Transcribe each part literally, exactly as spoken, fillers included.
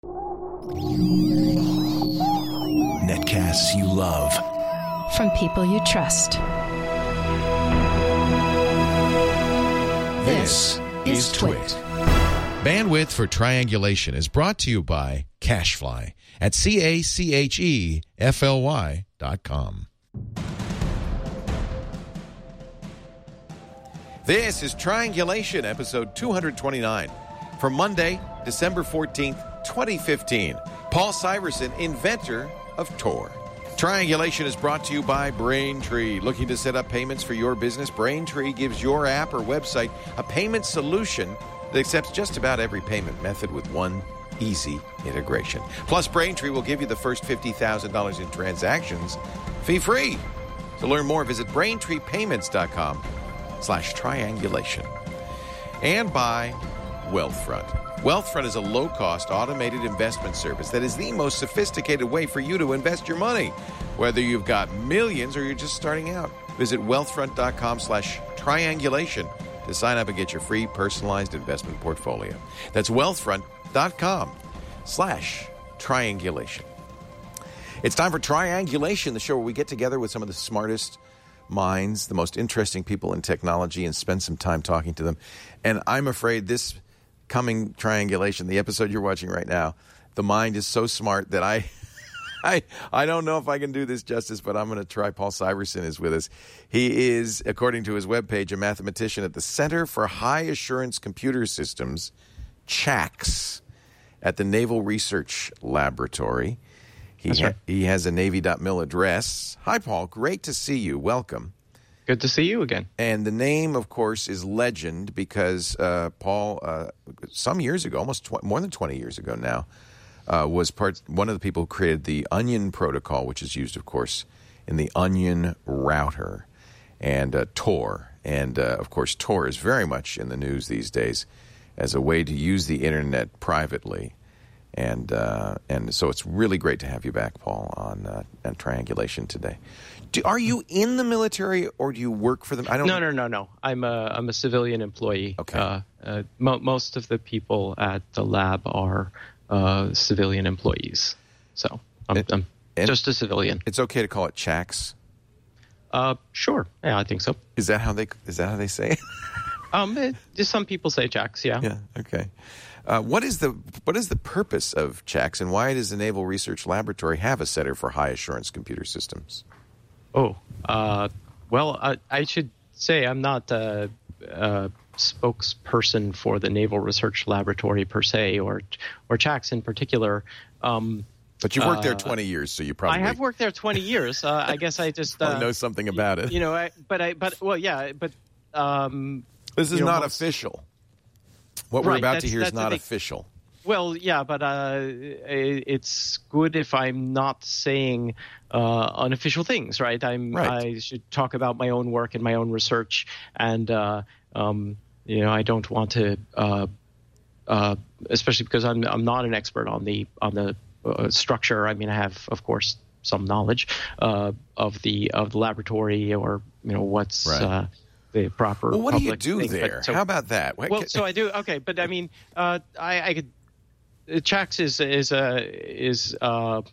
Netcasts you love. From people you trust. This is Twit. Bandwidth for Triangulation is brought to you by CacheFly at C A C H E F L Y dot com. This is Triangulation, episode two twenty-nine, for Monday, December fourteenth, twenty fifteen. Paul Syverson, inventor of Tor. Triangulation is brought to you by Braintree. Looking to set up payments for your business? Braintree gives your app or website a payment solution that accepts just about every payment method with one easy integration. Plus, Braintree will give you the first fifty thousand dollars in transactions fee-free. To learn more, visit braintree payments dot com slash triangulation. And by Wealthfront. Wealthfront is a low-cost automated investment service that is the most sophisticated way for you to invest your money. Whether you've got millions or you're just starting out, visit wealthfront dot com slash triangulation to sign up and get your free personalized investment portfolio. That's wealthfront dot com slash triangulation. It's time for Triangulation, the show where we get together with some of the smartest minds, the most interesting people in technology, and spend some time talking to them. And I'm afraid this coming Triangulation, the episode you're watching right now, the mind is so smart that I I I don't know if I can do this justice, but I'm going to try. Paul Syverson is with us. He is, according to his webpage, a mathematician at the Center for High Assurance Computer Systems, CHACS, at the Naval Research Laboratory. He, That's right. ha- he has a Navy dot mil address. Hi, Paul. Great to see you. Welcome. Good to see you again. And the name, of course, is legend because uh, Paul, uh, some years ago, almost tw- more than twenty years ago now, uh, was part one of the people who created the Onion protocol, which is used, of course, in the Onion router, and uh, Tor. And, uh, of course, Tor is very much in the news these days as a way to use the Internet privately. And uh, and so it's really great to have you back, Paul, on, uh, on Triangulation today. Do, are you in the military or do you work for them? I don't. No, no, no, no. I'm a I'm a civilian employee. Okay. Uh, uh, mo- most of the people at the lab are uh, civilian employees. So I'm, And- I'm and- just a civilian. It's okay to call it CHACS. Uh, sure. Yeah, I think so. Is that how they is that how they say it? Um, it, just some people say Jacks. Yeah. Yeah. Okay. Uh, what is the what is the purpose of CHACS, and why does the Naval Research Laboratory have a Center for High Assurance Computer Systems? Oh, uh, well, I, I should say I'm not a, a spokesperson for the Naval Research Laboratory per se, or or CHACS in particular. Um, But you've worked there Uh, twenty years, so you probably I have worked there twenty years. Uh, I guess I just probably uh, know something about it. You know, I, but I, but well, yeah, but um, This is you know, not most- official. What we're Right, about to that's- hear is that's the not thing. official. well, yeah, but uh, i- it's good if I'm not saying uh, unofficial things, right? I'm Right. I should talk about my own work and my own research, and uh, um, you know, I don't want to, uh, uh, especially because I'm I'm not an expert on the on the uh, structure. I mean, I have, of course, some knowledge uh, of the of the laboratory, or you know, what's Right. uh, the proper. Well, what do you public do thing. But there? so- How about that? What well, ca- so I do. Okay, but I mean, uh, I, I could. uh, CHACS is is a is uh,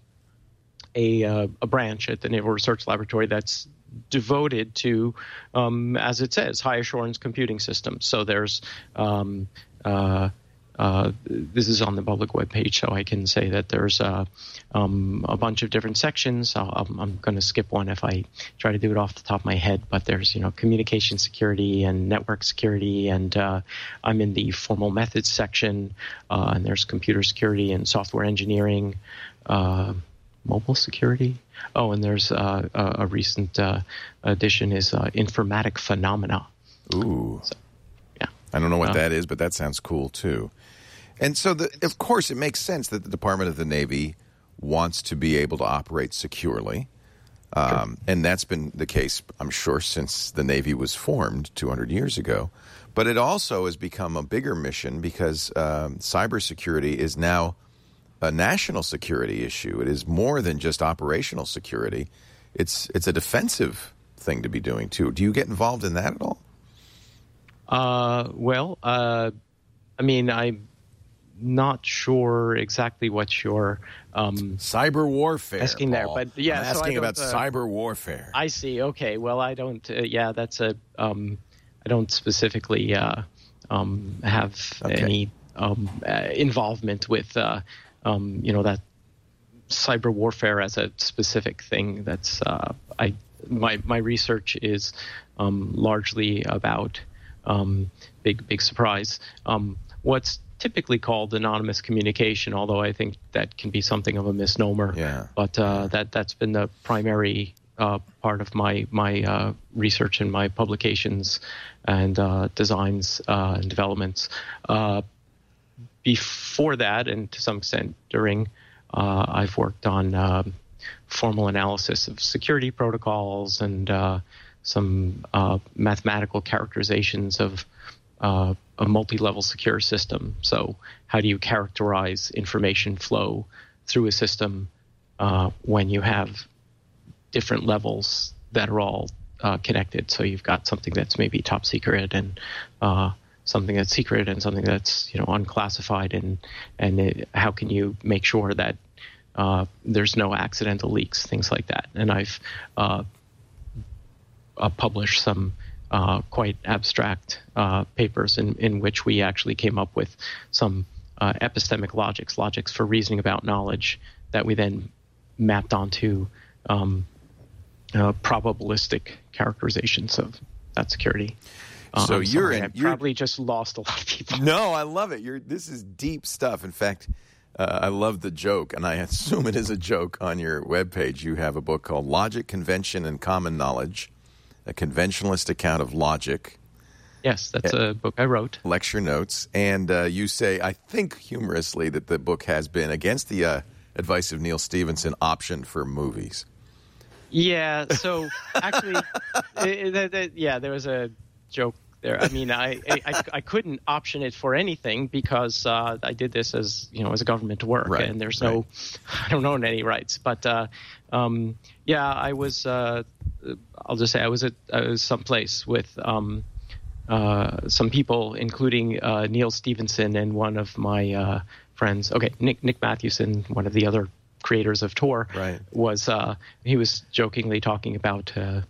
a uh, a branch at the Naval Research Laboratory that's devoted to, um, as it says, high assurance computing systems. So there's um, uh, uh, this is on the public webpage, so I can say that there's uh, um, a bunch of different sections. I'll, I'm, I'm going to skip one if I try to do it off the top of my head, but there's, you know, communication security and network security, and uh, I'm in the formal methods section, uh, and there's computer security and software engineering, uh, mobile security. Oh, and there's uh, a, a recent uh, addition is uh, informatic phenomena. Ooh. So, yeah. I don't know what Uh, that is, but that sounds cool too. And so, the, of course, it makes sense that the Department of the Navy wants to be able to operate securely. Um, and that's been the case, I'm sure, since the Navy was formed two hundred years ago. But it also has become a bigger mission because um, cybersecurity is now a national security issue. It is more than just operational security. It's it's a defensive thing to be doing, too. Do you get involved in that at all? Uh, well, uh, I mean, I not sure exactly what you're um, cyber warfare asking there, Paul. but yeah, I'm so asking I about don't, uh, cyber warfare. I see. Okay, well, I don't. Uh, yeah, that's a. Um, I don't specifically uh, um, have Okay. any um, uh, involvement with, uh, um, you know, that cyber warfare as a specific thing. That's uh, I. My my research is um, largely about um, big big surprise. Um, what's typically called anonymous communication, although I think that can be something of a misnomer. Yeah. But uh, that that's been the primary uh, part of my my uh, research and my publications and uh, designs uh, and developments. Uh, before that, and to some extent during, uh, I've worked on um, formal analysis of security protocols and uh, some uh, mathematical characterizations of uh, a multi-level secure system. So how do you characterize information flow through a system uh, when you have different levels that are all uh, connected? So you've got something that's maybe top secret and uh, something that's secret and something that's, you know, unclassified, and and it, how can you make sure that uh, there's no accidental leaks, things like that. And I've uh, uh, published some Uh, quite abstract uh, papers in, in which we actually came up with some uh, epistemic logics, logics for reasoning about knowledge that we then mapped onto um, uh, probabilistic characterizations of that security. Uh, So I'm you're sorry, in- I you're- probably just lost a lot of people. No, I love it. You're this is deep stuff. In fact, uh, I love the joke, and I assume it is a joke. On your webpage, you have a book called Logic, Convention, and Common Knowledge, a conventionalist account of logic. Yes, that's a book I wrote. Lecture notes. And uh, you say, I think humorously, that the book has been, against the uh, advice of Neil Stephenson, optioned for movies. Yeah, so actually, it, it, it, yeah, there was a joke there. I mean, I, I, I couldn't option it for anything because uh, I did this as, you know, as a government work, Right, and there's right. no, I don't own any rights. But uh, um, yeah, I was, uh, I'll just say I was at I was someplace with um, uh, some people, including uh, Neil Stephenson and one of my uh, friends. Okay, Nick Nick Mathewson, one of the other creators of Tor, Right. was uh, he was jokingly talking about uh,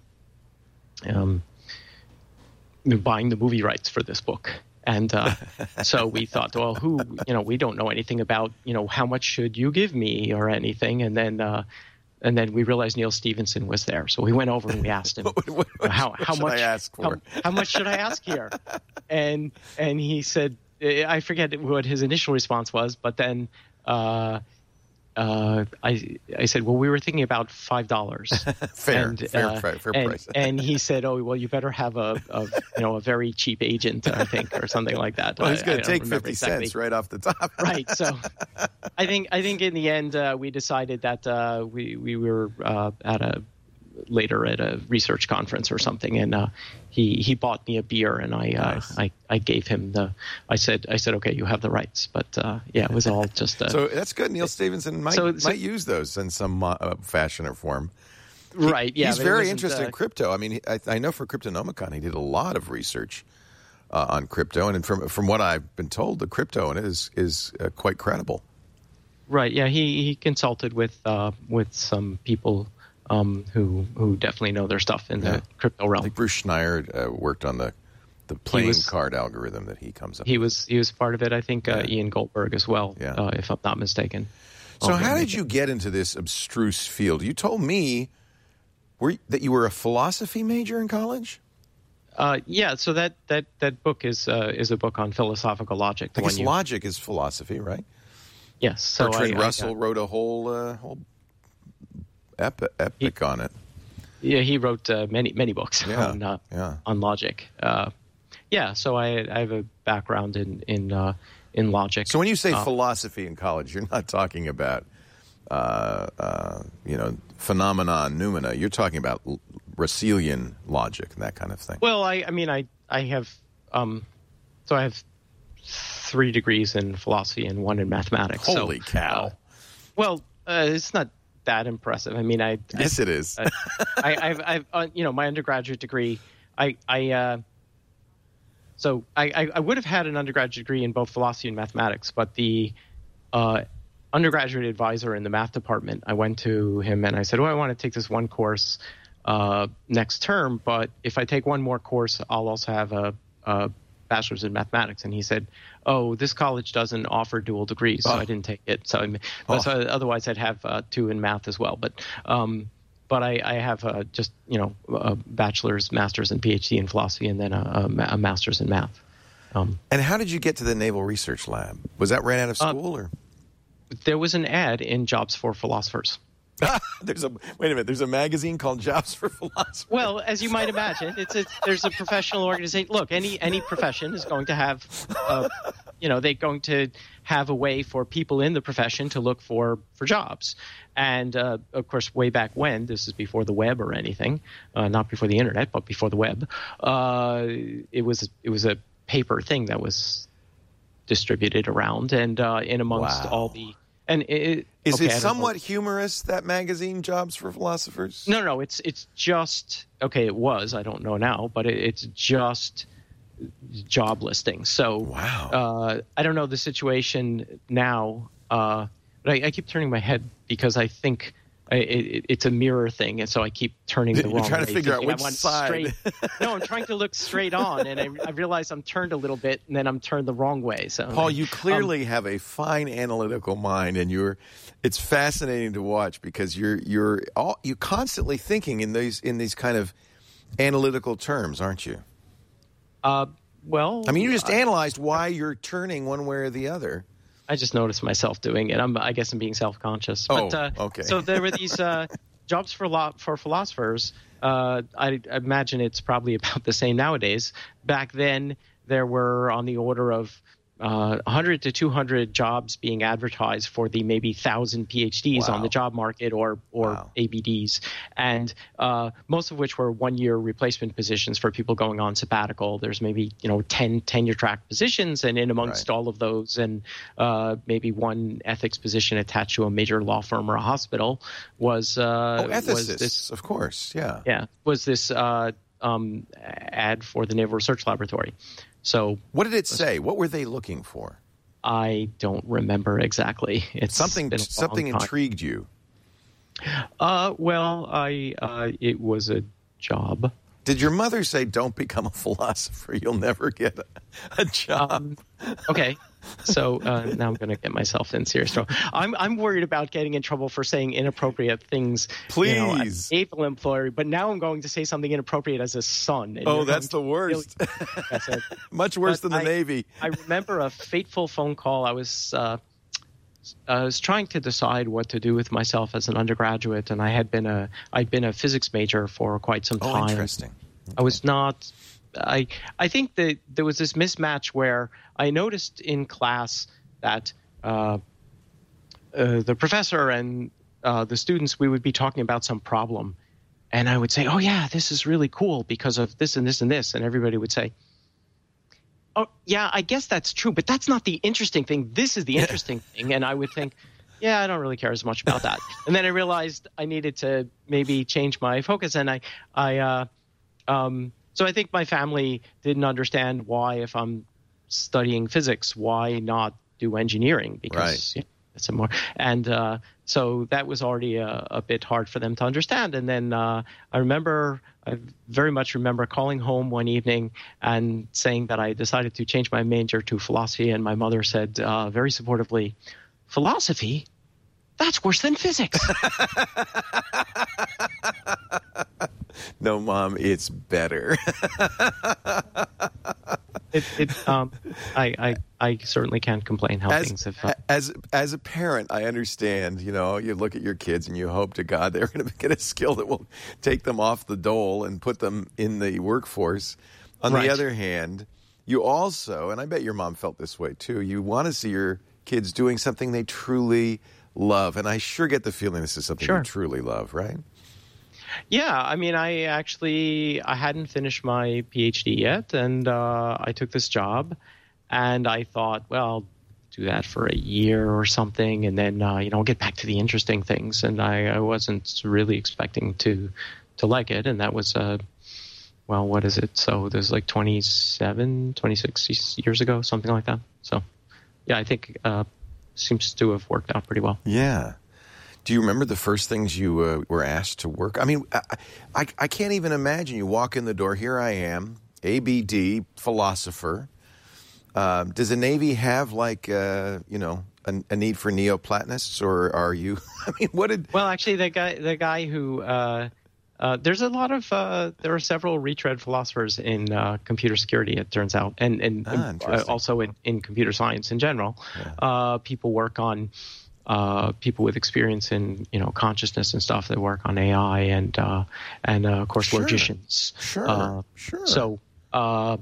um, buying the movie rights for this book. And uh, so we thought, well, who, you know, we don't know anything about, you know, how much should you give me or anything. And then uh, and then we realized Neil Stephenson was there. So we went over and we asked him, What- what- what how, how should much I ask for? How, how much should I ask here? And and he said, I forget what his initial response was, but then uh, uh, I I said, well, we were thinking about five dollars. Fair, and, fair, uh, fair, fair and, price. and he said, oh, well, you better have a, a you know a very cheap agent, I think, or something like that. Well, he's I- going I to don't take remember fifty exactly. cents right off the top. Right. So I think I think in the end uh, we decided that uh, we we were uh, at a later at a research conference or something, and uh, he he bought me a beer, and I uh, Nice. I I gave him the I said I said okay, you have the rights, but uh, yeah, it was all just uh, So that's good. Neil Stephenson might, So- so- might use those in some uh, fashion or form. right. Yeah, He's but it very wasn't, interested uh, in crypto. I mean, he- I, I know for Cryptonomicon, he did a lot of research uh, on crypto, and from from what I've been told, the crypto in it is is uh, quite credible. Right. Yeah. He, he consulted with uh, with some people um, who who definitely know their stuff in Yeah. the crypto I realm. think Bruce Schneier uh, worked on the the playing was- card algorithm that he comes up He with. was he was part of it. I think uh, Yeah. Ian Goldberg as well, Yeah. uh, if I'm not mistaken. So Okay. how did you get into this abstruse field? You told me were, that you were a philosophy major in college? Uh, yeah. So that that that book is uh, is a book on philosophical logic. The I guess one you, logic is philosophy, right? yes. So Bertrand I, I, Russell wrote a whole uh, whole epi- epic on it. Yeah, he wrote uh, many many books Yeah, on uh, yeah. on logic. Uh, yeah, so I, I have a background in in uh, in logic. So when you say Uh, philosophy in college, you're not talking about uh, uh, you know phenomena noumena. You're talking about l- Russellian logic and that kind of thing. well, I I mean I I have um, so I have three degrees in philosophy and one in mathematics. So, Holy cow! uh, well, uh, it's not that impressive. I mean, I yes, it is. I, I've, I've, uh, you know, my undergraduate degree, I, I, uh, so I, I, I would have had an undergraduate degree in both philosophy and mathematics, but the uh, undergraduate advisor in the math department, I went to him and I said, well, I want to take this one course uh, next term, but if I take one more course, I'll also have a, a bachelor's in mathematics. And he said, oh, this college doesn't offer dual degrees, so oh. I didn't take it. So, I, oh. so otherwise I'd have uh, two in math as well. But um, but I, I have uh, just, you know, a bachelor's, master's, and PhD in philosophy, and then a, a, a master's in math. Um, and how did you get to the Naval Research Lab? Was that ran out of school? Uh, or there was an ad in Jobs for Philosophers. there's a wait a minute. There's a magazine called Jobs for Philosophers. Well, as you might imagine, it's a, there's a professional organization. Look, any any profession is going to have, uh, you know, they're going to have a way for people in the profession to look for for jobs. And uh, of course, way back when, this is before the web or anything, uh, not before the internet, but before the web, uh, it was it was a paper thing that was distributed around, and uh, in amongst wow. all the. And it, is okay, it somewhat humorous, that magazine, Jobs for Philosophers? No, no, it's it's just okay. It was, I don't know now, but it, it's just job listings. So wow. uh, I don't know the situation now, uh, but I, I keep turning my head because I think I, it, it's a mirror thing, and so I keep turning the You're wrong way. You're trying to figure out which side. Straight. No, I'm trying to look straight on, and I, I realize I'm turned a little bit, and then I'm turned the wrong way. So, Paul, you clearly um, have a fine analytical mind, and you're. It's fascinating to watch because you're you're all, you're constantly thinking in these in these kind of analytical terms, aren't you? Uh, well, I mean, you just uh, analyzed why you're turning one way or the other. I just noticed myself doing it. I'm, I guess I'm being self-conscious. But, oh, uh, okay. So there were these uh, jobs for lo- for philosophers. Uh, I, I imagine it's probably about the same nowadays. Back then, there were on the order of uh, one hundred to two hundred jobs being advertised for the maybe one thousand PhDs wow. on the job market or or wow. A B Ds, and uh, most of which were one-year replacement positions for people going on sabbatical. There's maybe you know ten tenure-track positions, and in amongst right. all of those, and uh, maybe one ethics position attached to a major law firm or a hospital was uh, oh, ethicists, was this, of course, yeah, yeah, was this uh, um, ad for the Naval Research Laboratory. So what did it say? What were they looking for? I don't remember exactly. It's something been a something long time. intrigued you. Uh, well, I uh, it was a job. Did your mother say, "Don't become a philosopher; you'll never get a, a job"? Um, okay, so uh, now I'm going to get myself in serious trouble. I'm I'm worried about getting in trouble for saying inappropriate things. Please, you know, as an able employer, but now I'm going to say something inappropriate as a son. And oh, that's the worst. Really, much worse but than the I, Navy. I remember a fateful phone call. I was. Uh, I was trying to decide what to do with myself as an undergraduate, and I had been a I'd been a physics major for quite some time. Oh, interesting. Okay. I was not. I I think that there was this mismatch where I noticed in class that uh, uh, the professor and uh, the students, we would be talking about some problem, and I would say, "Oh yeah, this is really cool because of this and this and this," and everybody would say, "Oh, yeah, I guess that's true, but that's not the interesting thing. This is the interesting thing." And I would think, yeah, I don't really care as much about that. And then I realized I needed to maybe change my focus. And I, I, uh, um, so I think my family didn't understand why, if I'm studying physics, why not do engineering? Because right. yeah, it's a more, and uh, so that was already a, a bit hard for them to understand. And then uh, I remember. I very much remember calling home one evening and saying that I decided to change my major to philosophy, and my mother said uh, very supportively, "Philosophy? That's worse than physics." No, Mom, it's better. it, it, um, I, I, I certainly can't complain how as, things have. Uh, as as a parent, I understand. You know, you look at your kids and you hope to God they're going to get a skill that will take them off the dole and put them in the workforce. On right. the other hand, you also, and I bet your mom felt this way too, you want to see your kids doing something they truly love. And I sure get the feeling this is something sure. you truly love, right? Yeah, I mean, I actually I hadn't finished my PhD yet, and uh, I took this job, and I thought, well, I'll do that for a year or something, and then uh, you know, I'll get back to the interesting things. And I, I wasn't really expecting to to like it, and that was uh, well, what is it? So there's like twenty-seven, twenty-six years ago, something like that. So, yeah, I think uh, seems to have worked out pretty well. Yeah. Do you remember the first things you uh, were asked to work? I mean, I, I, I can't even imagine. You walk in the door, here I am, A B D, philosopher. Uh, does the Navy have, like, uh, you know, a, a need for Neoplatonists, or are you? I mean, what did? Well, actually, the guy, the guy who uh, uh, there's a lot of uh, there are several retread philosophers in uh, computer security. It turns out, and and Ah, uh, also in, in computer science in general. Yeah. Uh, people work on uh, people with experience in you know consciousness and stuff. They work on A I and uh, and uh, of course Sure. logicians. Sure, Uh, sure. So. Uh,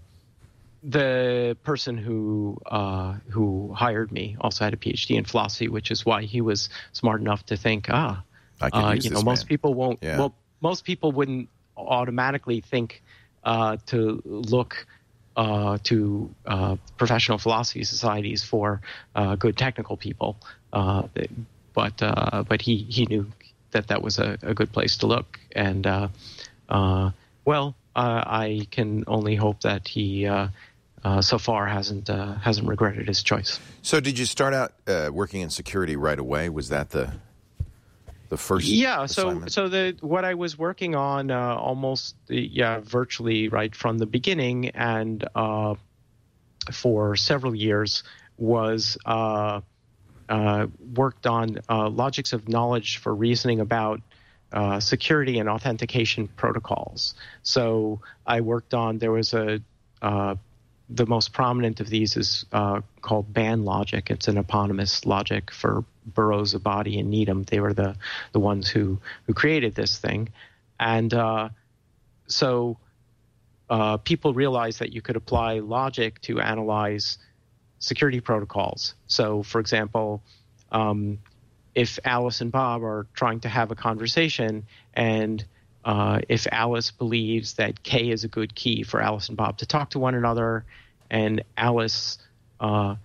The person who uh, who hired me also had a P H D in philosophy, which is why he was smart enough to think, ah, I could uh, use you know, this most man. people won't. Yeah. Well, most people wouldn't automatically think uh, to look uh, to uh, professional philosophy societies for uh, good technical people, uh, but uh, but he he knew that that was a, a good place to look, and uh, uh, well, uh, I can only hope that he. Uh, Uh, so far hasn't uh, hasn't regretted his choice. So did you start out uh, working in security right away? Was that the the first? Yeah. So assignment? so the what I was working on uh, almost yeah virtually right from the beginning and uh, for several years was uh, uh, worked on uh, logics of knowledge for reasoning about uh, security and authentication protocols. So I worked on there was a uh, the most prominent of these is uh, called band logic. It's an eponymous logic for Burroughs, Abadi, and Needham. They were the, the ones who, who created this thing. And uh, so uh, people realized that you could apply logic to analyze security protocols. So, for example, um, if Alice and Bob are trying to have a conversation and Uh, if Alice believes that K is a good key for Alice and Bob to talk to one another, and Alice uh,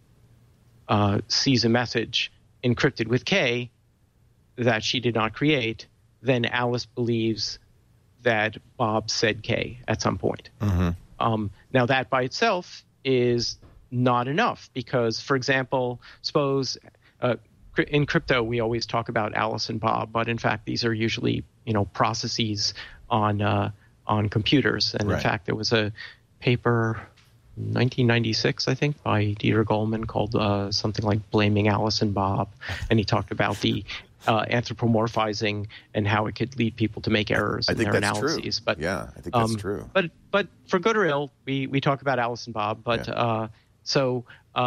uh, sees a message encrypted with K that she did not create, then Alice believes that Bob said K at some point. Mm-hmm. Um, now, that by itself is not enough because, for example, suppose uh, in crypto we always talk about Alice and Bob, but in fact these are usually you know processes on uh, on computers. And Right. in fact, there was a paper, nineteen ninety-six, I think, by Dieter Goldman called uh, something like "Blaming Alice and Bob," and he talked about the uh, anthropomorphizing and how it could lead people to make errors I in think their that's analyses. true. But Yeah, I think that's um, true. But but for good or ill, we we talk about Alice and Bob. But Yeah. uh, so.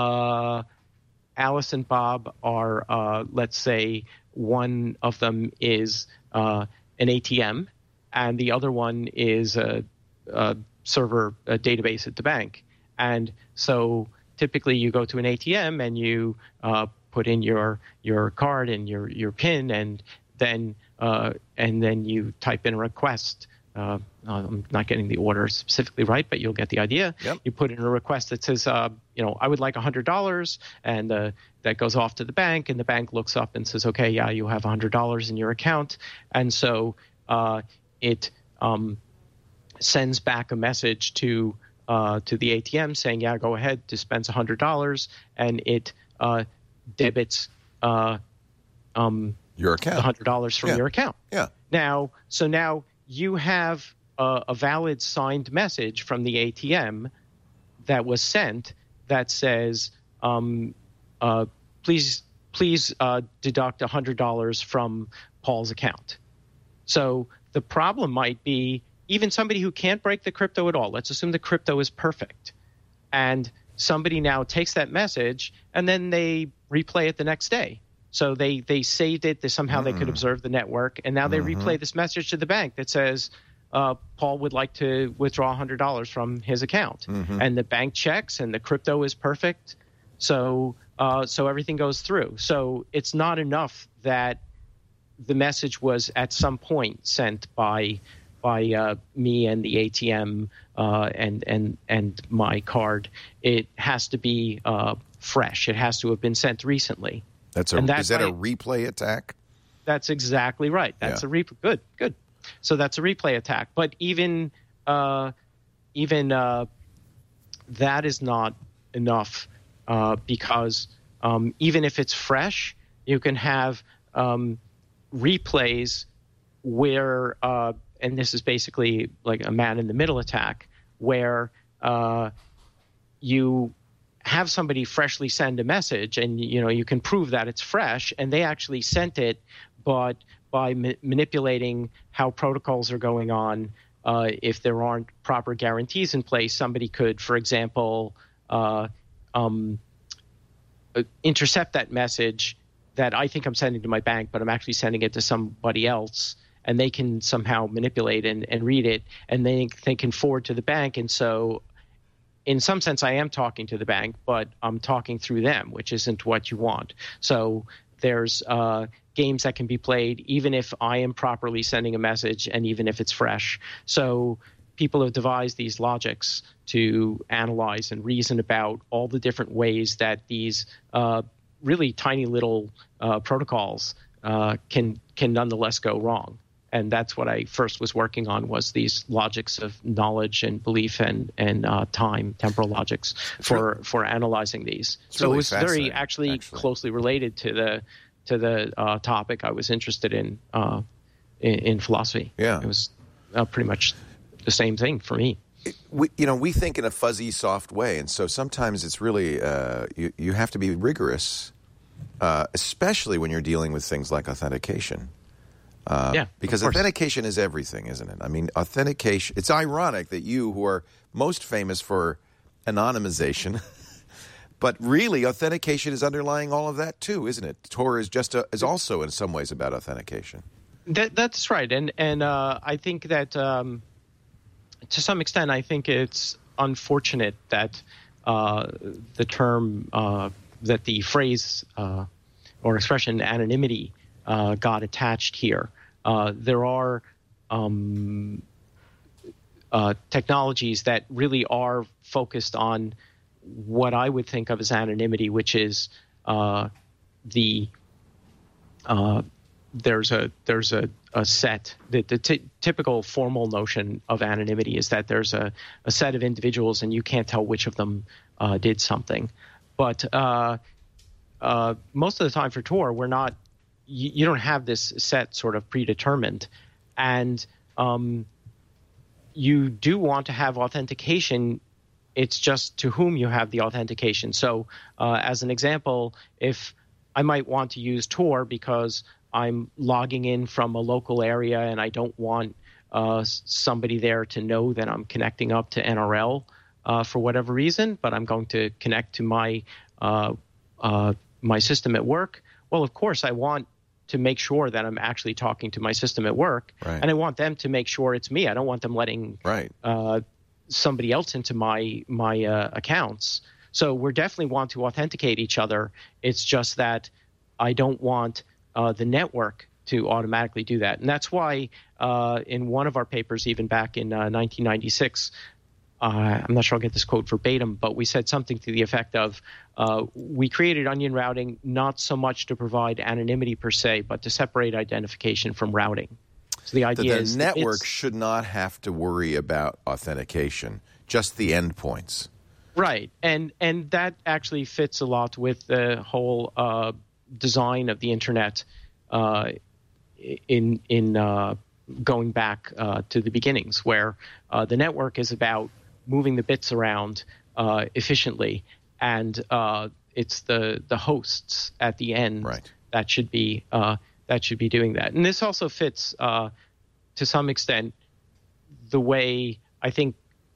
Uh, Alice and Bob are, uh, let's say, one of them is uh, an A T M, and the other one is a, a server a database at the bank. And so typically you go to an A T M and you uh, put in your your card and your your PIN, and then uh, and then you type in a request. Uh, I'm not getting the order specifically right, but you'll get the idea. Yep. You put in a request that says, uh, you know, I would like one hundred dollars, and uh, that goes off to the bank, and the bank looks up and says, okay, yeah, you have one hundred dollars in your account. And so uh, it um, sends back a message to uh, to the A T M saying, yeah, go ahead, dispense one hundred dollars, and it uh, debits uh, um, Your account. one hundred dollars from Yeah. your account. Yeah. Now, so now you have a, a valid signed message from the A T M that was sent that says, um, uh, please, please uh, deduct one hundred dollars from Paul's account. So the problem might be even somebody who can't break the crypto at all. Let's assume the crypto is perfect. And somebody now takes that message and then they replay it the next day. So they, they saved it. They, somehow mm. they could observe the network. And now they mm-hmm. replay this message to the bank that says, uh, Paul would like to withdraw one hundred dollars from his account. Mm-hmm. And the bank checks and the crypto is perfect. So uh, so everything goes through. So it's not enough that the message was at some point sent by by uh, me and the A T M uh, and and and my card. It has to be uh, fresh. It has to have been sent recently. That's a and that's is that why, a replay attack? That's exactly right. That's yeah. a replay. Good, good. So that's a replay attack. But even uh, even uh, that is not enough uh, because um, even if it's fresh, you can have um, replays where, uh, and this is basically like a man-in-the-middle attack, where uh, you have somebody freshly send a message, and you know you can prove that it's fresh, and they actually sent it, but by ma- manipulating how protocols are going on, uh, if there aren't proper guarantees in place, somebody could, for example, uh, um, uh, intercept that message that I think I'm sending to my bank, but I'm actually sending it to somebody else, and they can somehow manipulate and, and read it, and they, they can forward to the bank. And so in some sense, I am talking to the bank, but I'm talking through them, which isn't what you want. So there's uh, games that can be played even if I am properly sending a message and even if it's fresh. So people have devised these logics to analyze and reason about all the different ways that these uh, really tiny little uh, protocols uh, can can nonetheless go wrong. And that's what I first was working on, was these logics of knowledge and belief and and uh, time, temporal logics for really, for analyzing these. So really it was very actually, actually closely related to the to the uh, topic I was interested in, uh, in in philosophy. Yeah, it was uh, pretty much the same thing for me. It, we, you know, we think in a fuzzy, soft way, and so sometimes it's really uh, you you have to be rigorous, uh, especially when you're dealing with things like authentication. Uh, yeah, because authentication is everything, isn't it? I mean, authentication, it's ironic that you, who are most famous for anonymization, but really authentication is underlying all of that too, isn't it? Tor is just a, is also in some ways about authentication. That, that's right. And, and uh, I think that um, to some extent, I think it's unfortunate that uh, the term, uh, that the phrase uh, or expression anonymity uh, got attached here. Uh, there are um, uh, technologies that really are focused on what I would think of as anonymity, which is uh, the uh, there's a there's a, a set. The, the t- typical formal notion of anonymity is that there's a, a set of individuals and you can't tell which of them uh, did something. But uh, uh, most of the time for Tor, we're not. You, you don't have this set sort of predetermined, and um, you do want to have authentication. It's just to whom you have the authentication. So, uh, as an example, if I might want to use Tor because I'm logging in from a local area and I don't want uh, somebody there to know that I'm connecting up to N R L uh, for whatever reason, but I'm going to connect to my uh, uh, my system at work. Well, of course, I want to make sure that I'm actually talking to my system at work, right. and I want them to make sure it's me. I don't want them letting right. uh, somebody else into my my uh, accounts. So we definitely want to authenticate each other. It's just that I don't want uh, the network to automatically do that, and that's why uh, in one of our papers, even back in uh, nineteen ninety-six. Uh, I'm not sure I'll get this quote verbatim, but we said something to the effect of, uh, we created onion routing not so much to provide anonymity per se, but to separate identification from routing. So the idea the, is the network should not have to worry about authentication, just the endpoints. Right, and and that actually fits a lot with the whole uh, design of the internet uh, in in uh, going back uh, to the beginnings, where uh, the network is about moving the bits around uh, efficiently, and uh, it's the the hosts at the end right. that should be uh, that should be doing that. And this also fits uh, to some extent the way I think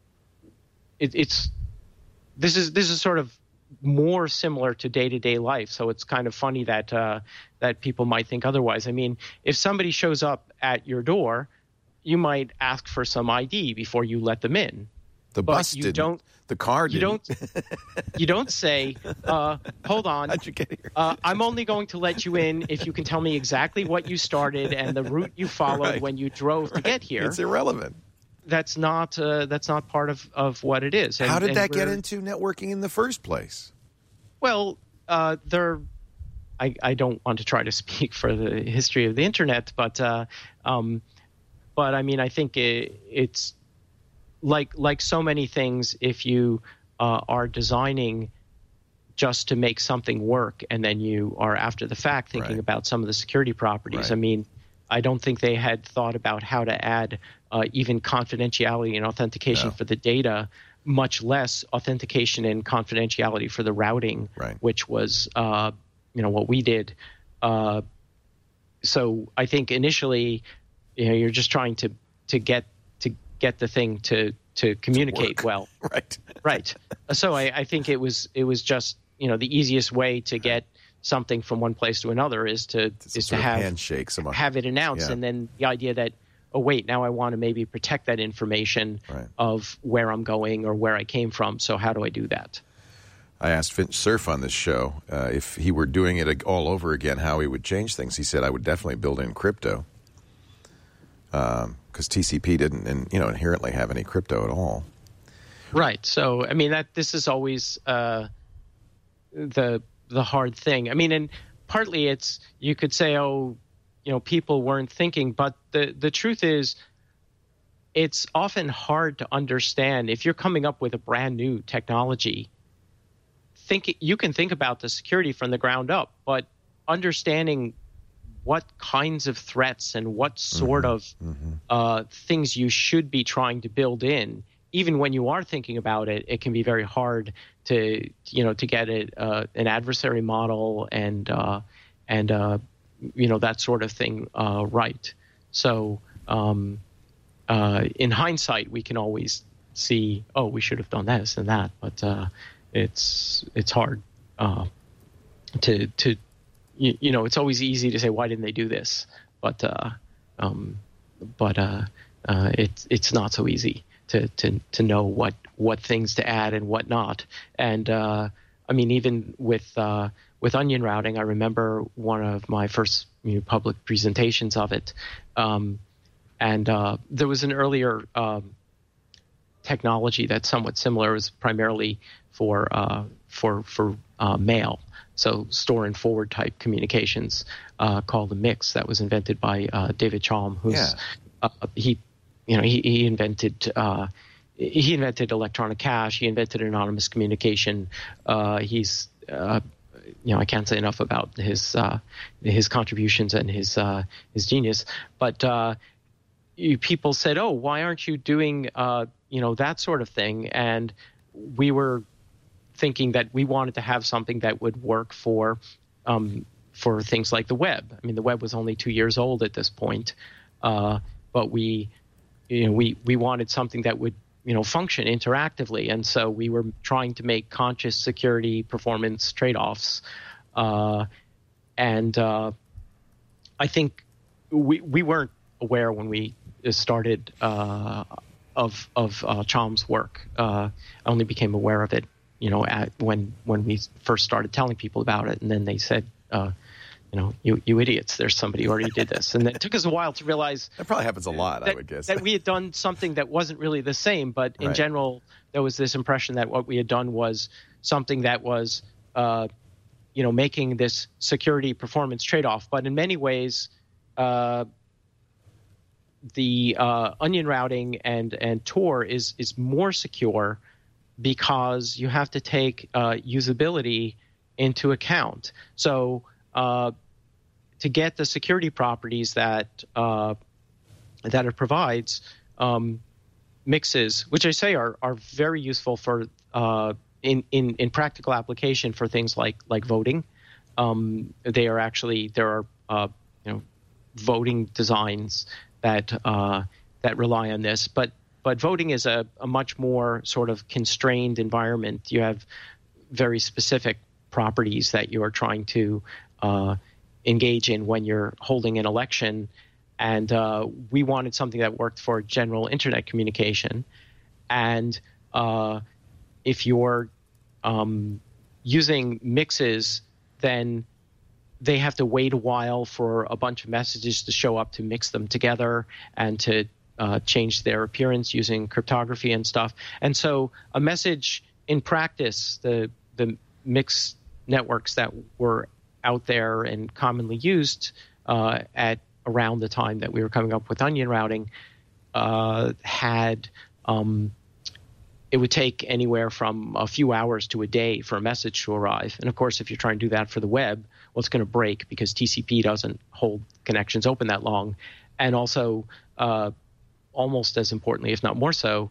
it, it's this is this is sort of more similar to day-to-day life. So it's kind of funny that uh, that people might think otherwise. I mean, if somebody shows up at your door, you might ask for some I D before you let them in. The but bus you didn't. Don't, the car you didn't. Don't, you don't say, uh, hold on, how'd you get here? uh, I'm only going to let you in if you can tell me exactly what you started and the route you followed right. when you drove right. to get here. It's irrelevant. That's not uh, that's not part of, of what it is. And, How did and that get into networking in the first place? Well, uh, there. I, I don't want to try to speak for the history of the internet, but uh, um, but I mean, I think it, it's like like so many things, if you uh, are designing just to make something work, and then you are after the fact thinking Right. about some of the security properties. Right. I mean, I don't think they had thought about how to add uh, even confidentiality and authentication No. for the data, much less authentication and confidentiality for the routing, Right. which was uh, you know what we did. Uh, so I think initially, you know, you're just trying to to get to get the thing to to communicate work. well. Right. Right. So I, I think it was it was just, you know, the easiest way to get something from one place to another is to Some is to sort of have handshake, some- have it announced, yeah. and then the idea that, oh wait, now I want to maybe protect that information Right. of where I'm going or where I came from. So how do I do that? I asked Finch Cerf on this show uh, if he were doing it all over again, how he would change things. He said, I would definitely build in crypto because um, T C P didn't, in, you know, inherently have any crypto at all. Right. So I mean that this is always uh, the the hard thing. I mean, and partly it's you could say, oh, you know, people weren't thinking, but the the truth is, it's often hard to understand if you're coming up with a brand new technology. Think you can think about the security from the ground up, but understanding what kinds of threats and what sort of Mm-hmm. uh, things you should be trying to build in, even when you are thinking about it, it can be very hard to you know to get it uh, an adversary model and uh, and uh, you know that sort of thing uh, right. So um, uh, in hindsight, we can always see, oh, we should have done this and that, but uh, it's it's hard uh, to to you, you know it's always easy to say, why didn't they do this, but uh, um, but uh, uh, it's it's not so easy to to to know what what things to add and what not. And uh, I mean, even with uh, with onion routing, I remember one of my first you know, public presentations of it, um, and uh, there was an earlier um, technology that's somewhat similar. It was primarily for uh, for for uh, mail, so store and forward type communications, uh, called the MIX. That was invented by uh, David Chaum, who's Yeah. uh, he, you know, he, he invented uh, he invented electronic cache. He invented anonymous communication. Uh, he's uh, you know, I can't say enough about his uh, his contributions and his uh, his genius. But uh, you, people said, "Oh, why aren't you doing uh, you know that sort of thing?" And we were thinking that we wanted to have something that would work for um, for things like the web. I mean, the web was only two years old at this point, uh, but we you know we we wanted something that would you know function interactively, and so we were trying to make conscious security performance trade-offs, uh, and uh, I think we we weren't aware when we started uh, of of uh, Chaum's work. Uh, I only became aware of it, you know, at when when we first started telling people about it, and then they said, uh, you know, you you idiots, there's somebody who already did this, and it took us a while to realize That probably happens a lot, that, I would guess. that we had done something that wasn't really the same, but in Right. general, there was this impression that what we had done was something that was, uh, you know, making this security performance trade-off. But in many ways, uh, the uh, onion routing and and Tor is is more secure because you have to take uh, usability into account. So uh, to get the security properties that uh, that it provides, um, mixes, which I say are are very useful for uh, in, in in practical application for things like like voting. Um, they are actually there are uh, you know voting designs that uh, that rely on this, but but voting is a, a much more sort of constrained environment. You have very specific properties that you are trying to uh, engage in when you're holding an election, and uh, we wanted something that worked for general internet communication. And uh, if you're um, using mixes, then they have to wait a while for a bunch of messages to show up to mix them together and to uh, change their appearance using cryptography and stuff. And so a message in practice, the the mixed networks that were out there and commonly used uh, at around the time that we were coming up with onion routing uh, had um, it would take anywhere from a few hours to a day for a message to arrive. And of course, if you're trying to do that for the web, well, it's going to break because T C P doesn't hold connections open that long. And also, uh, almost as importantly, if not more so,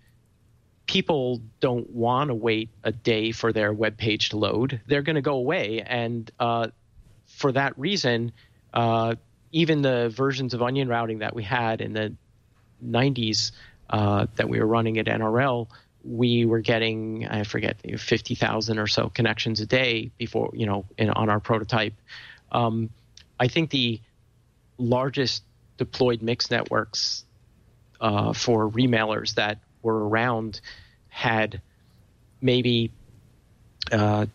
people don't want to wait a day for their web page to load. They're going to go away. And uh, for that reason, uh, even the versions of onion routing that we had in the nineties uh, that we were running at N R L, we were getting, I forget, fifty thousand or so connections a day before, you know, in, on our prototype. Um, I think the largest deployed mixed networks uh, for remailers that were around had maybe uh,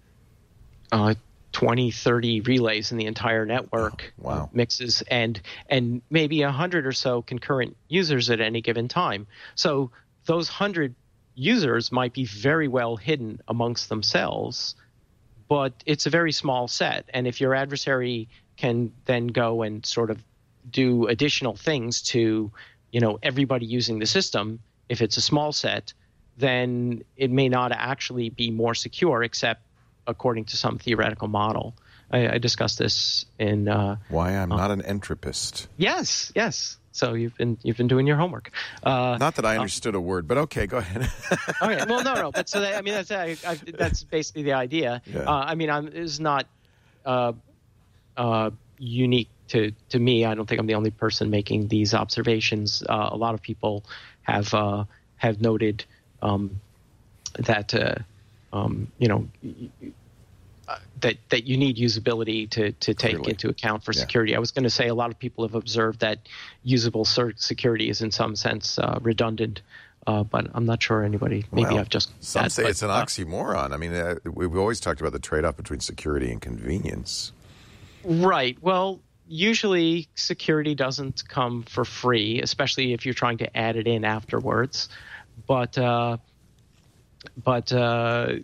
uh, twenty, thirty relays in the entire network. Oh, wow. Mixes and and maybe one hundred or so concurrent users at any given time. So those one hundred users might be very well hidden amongst themselves, but it's a very small set. And if your adversary can then go and sort of do additional things to, you know, everybody using the system, if it's a small set, then it may not actually be more secure, except according to some theoretical model. I, I discussed this in uh, Why I'm uh, Not an Entropist. Yes, yes. So you've been you've been doing your homework. Uh, Not that I understood uh, a word, but okay, go ahead. Okay, well, no, no, but so that, I mean that's I, I, that's basically the idea. Yeah. Uh, I mean, I'm it's not uh, uh, unique to to me. I don't think I'm the only person making these observations. Uh, a lot of people have uh, have noted um, that uh, um, you know. Uh, that, that you need usability to, to take Clearly. into account for Yeah. security. I was going to say a lot of people have observed that usable ser- security is in some sense uh, redundant, uh, but I'm not sure anybody. Maybe Well, I've just some that, say but, it's an uh, oxymoron. I mean, uh, we've always talked about the trade-off between security and convenience. Right. Well, usually security doesn't come for free, especially if you're trying to add it in afterwards. But uh, but uh,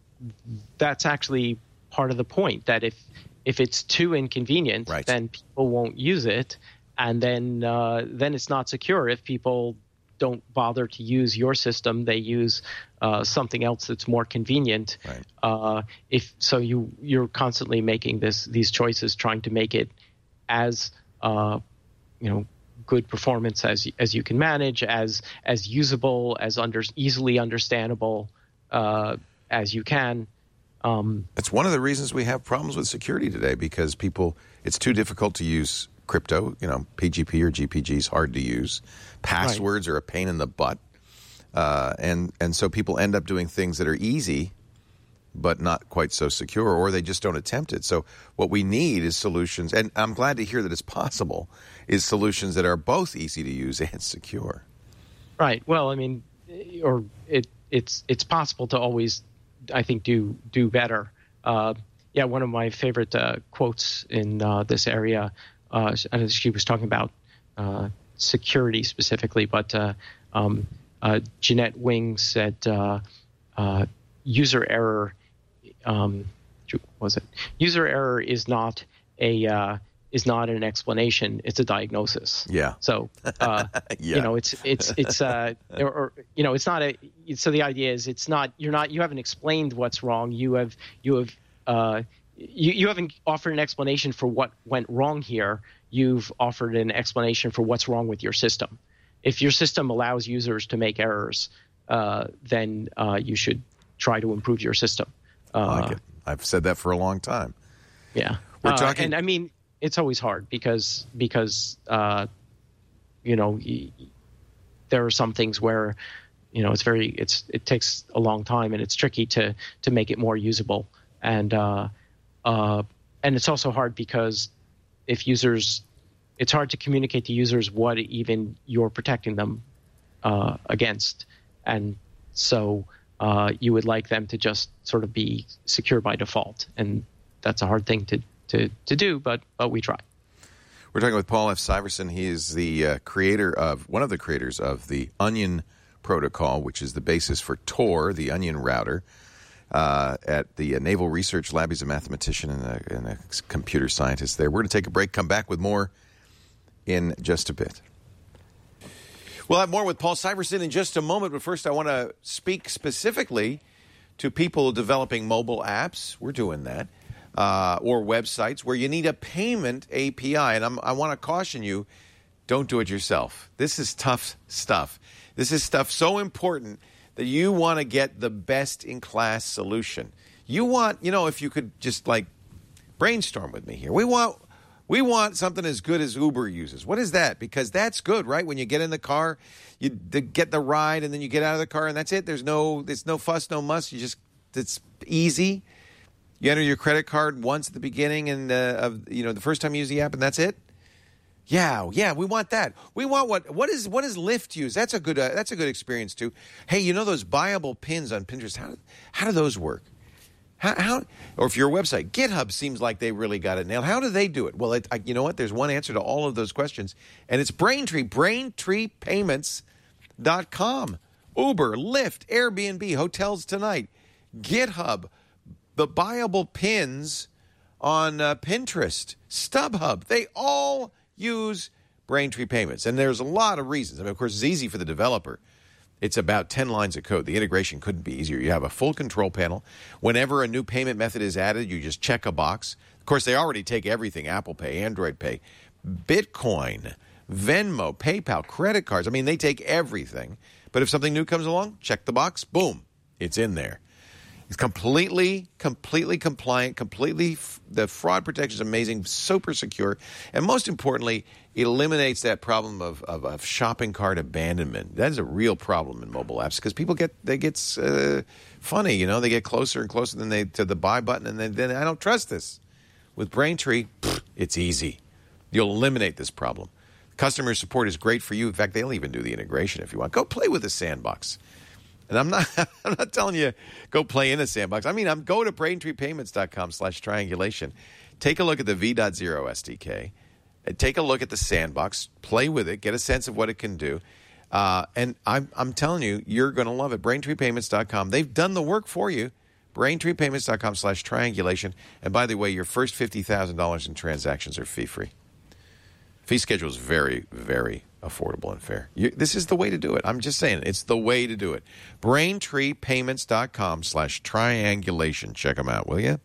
that's actually part of the point, that if if it's too inconvenient, Right. then people won't use it, and then uh, then it's not secure. If people don't bother to use your system, they use uh, something else that's more convenient. Right. Uh, if so, you you're constantly making this these choices, trying to make it as uh, you know good performance as as you can manage, as as usable, as under easily understandable uh, as you can. Um, It's one of the reasons we have problems with security today, because people, it's too difficult to use crypto. You know, P G P or G P G is hard to use. Passwords are a pain in the butt. Uh, and, and so people end up doing things that are easy but not quite so secure, or they just don't attempt it. So what we need is solutions, and I'm glad to hear that it's possible, is solutions that are both easy to use and secure. Right. Well, I mean, or it it's it's possible to always, I think, do do better. Uh, yeah, one of my favorite uh, quotes in uh, this area, uh, she was talking about uh, security specifically, but uh, um, uh, Jeanette Wing said, uh, uh, "User error, um, was it? User error is not a uh, is not an explanation; it's a diagnosis." Yeah. So, uh, Yeah. you know, it's it's it's uh, or, or you know, it's not a. So the idea is, it's not you're not you haven't explained what's wrong. You have you have uh, you you haven't offered an explanation for what went wrong here. You've offered an explanation for what's wrong with your system. If your system allows users to make errors, uh, then uh, you should try to improve your system. Uh, I like it. I've said that for a long time. Yeah, We're Uh, talking- and I mean, it's always hard because because uh, you know y- there are some things where you know it's very it's it takes a long time, and it's tricky to to make it more usable, and uh, uh, and it's also hard because if users, it's hard to communicate to users what even you're protecting them uh, against, and so uh, you would like them to just sort of be secure by default, and that's a hard thing to to, to do, but but we try. We're talking with Paul F. Syverson. He is the uh, creator of, one of the creators of the Onion protocol, which is the basis for Tor, the Onion router, uh, at the uh, Naval Research Lab. He's a mathematician and a, and a computer scientist there. We're going to take a break, come back with more in just a bit. We'll have more with Paul Syverson in just a moment, but first I want to speak specifically to people developing mobile apps. We're doing that. Uh, or websites where you need a payment A P I. And I'm, I want to caution you, don't do it yourself. This is tough stuff. This is stuff so important that you want to get the best-in-class solution. You want, you know, if you could just, like, brainstorm with me here. We want we want something as good as Uber uses. What is that? Because that's good, right? When you get in the car, you the, get the ride, and then you get out of the car, and that's it. There's no, there's no fuss, no muss. You just, it's easy. You enter your credit card once at the beginning and uh, of you know the first time you use the app, and that's it. Yeah, yeah, we want that. We want what? What is what does Lyft use? That's a good. Uh, that's a good experience too. Hey, you know those buyable pins on Pinterest? How how do those work? How, how or if your website, GitHub seems like they really got it nailed. How do they do it? Well, it, I, you know what? There's one answer to all of those questions, and it's Braintree. Braintree Payments dot com. Uber, Lyft, Airbnb, Hotels Tonight, GitHub. The buyable pins on uh, Pinterest, StubHub, they all use Braintree Payments. And there's a lot of reasons. I mean, of course, it's easy for the developer. It's about ten lines of code. The integration couldn't be easier. You have a full control panel. Whenever a new payment method is added, you just check a box. Of course, they already take everything, Apple Pay, Android Pay, Bitcoin, Venmo, PayPal, credit cards. I mean, they take everything. But if something new comes along, check the box, boom, it's in there. It's completely, completely compliant, completely, the fraud protection is amazing, super secure, and most importantly, it eliminates that problem of, of, of shopping cart abandonment. That is a real problem in mobile apps because people get, they get uh, funny, you know, they get closer and closer than they to the buy button, and then, then I don't trust this. With Braintree, pff, it's easy. You'll eliminate this problem. Customer support is great for you. In fact, they'll even do the integration if you want. Go play with the sandbox. And I'm not I'm not telling you go play in a sandbox. I mean, I'm go to Braintree Payments dot com slash triangulation. Take a look at the V zero S D K. And take a look at the sandbox. Play with it. Get a sense of what it can do. Uh, and I'm, I'm telling you, you're going to love it. Braintree Payments dot com. They've done the work for you. Braintree Payments dot com slash triangulation. And by the way, your first fifty thousand dollars in transactions are fee-free. Fee schedule is very, very affordable and fair. You, this is the way to do it. I'm just saying, it's the way to do it. Braintree Payments dot com slash triangulation. Check them out, will you?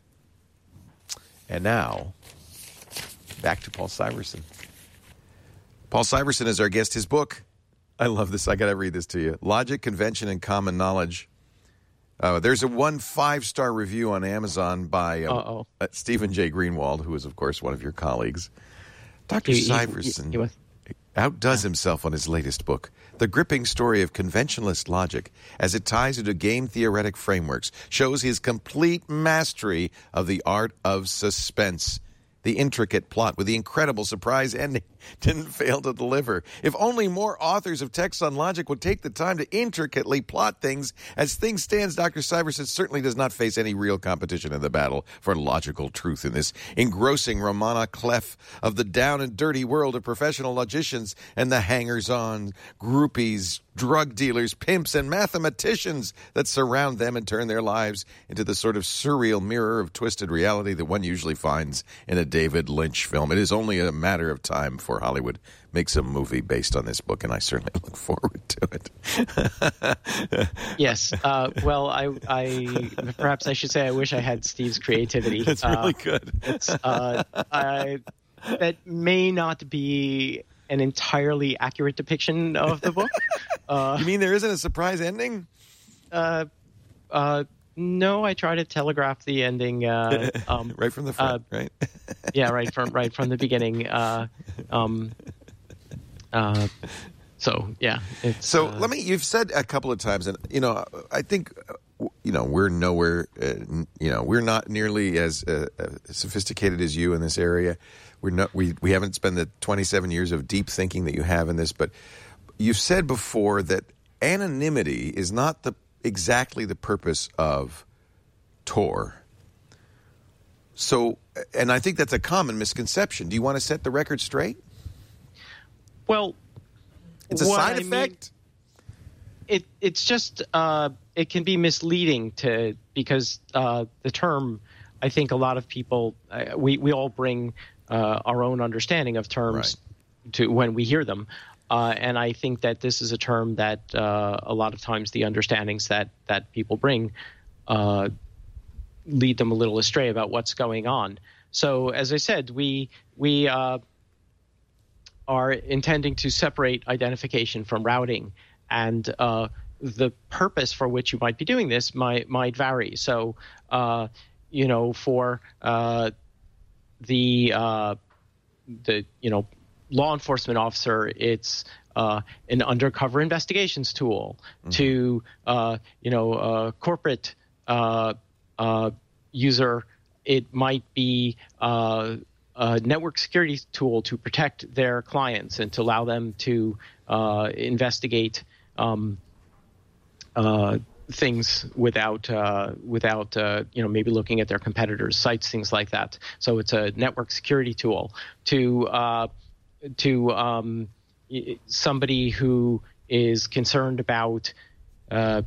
And now, back to Paul Syverson. Paul Syverson is our guest. His book, I love this. I got to read this to you. Logic, Convention, and Common Knowledge. Uh, there's a one five-star review on Amazon by um, uh, Stephen J. Greenwald, who is, of course, one of your colleagues. Doctor He, Syverson he, he, he outdoes yeah. himself on his latest book, The Gripping Story of Conventionalist Logic, as it ties into game theoretic frameworks, shows his complete mastery of the art of suspense. The intricate plot with the incredible surprise ending didn't fail to deliver. If only more authors of texts on logic would take the time to intricately plot things. As things stand, Doctor Syverson certainly does not face any real competition in the battle for logical truth in this engrossing Romana clef of the down and dirty world of professional logicians and the hangers-on, groupies, drug dealers, pimps, and mathematicians that surround them and turn their lives into the sort of surreal mirror of twisted reality that one usually finds in a David Lynch film. It is only a matter of time before Hollywood makes a movie based on this book, and I certainly look forward to it. Yes. Uh, well, I, I perhaps I should say I wish I had Steve's creativity. It's really uh, good. It's, uh, I, that may not be an entirely accurate depiction of the book. Uh, you mean there isn't a surprise ending? Uh, uh, no, I try to telegraph the ending. Uh, um, right from the front, uh, right? yeah, right from right from the beginning. Uh, um, uh, so yeah. It's, so uh, let me. You've said a couple of times, and you know, I think you know we're nowhere. Uh, you know, we're not nearly as uh, sophisticated as you in this area. We're not. We we haven't spent the twenty-seven years of deep thinking that you have in this, but you've said before that anonymity is not the exactly the purpose of Tor. So, and I think that's a common misconception. Do you want to set the record straight? Well, it's a side I effect. Mean, it it's just uh, it can be misleading to because uh, the term. I think a lot of people uh, we we all bring uh, our own understanding of terms right. to when we hear them. Uh, and I think that this is a term that uh, a lot of times the understandings that, that people bring uh, lead them a little astray about what's going on. So, as I said, we we uh, are intending to separate identification from routing, and uh, the purpose for which you might be doing this might might vary. So, uh, you know, for uh, the uh, the you know law enforcement officer, it's uh, an undercover investigations tool. Mm-hmm. To uh, you know, uh, corporate uh, uh, user, it might be uh, a network security tool to protect their clients and to allow them to uh, investigate um, uh, things without uh, without uh, you know maybe looking at their competitors' sites, things like that. So it's a network security tool. To uh, to um, somebody who is concerned about uh,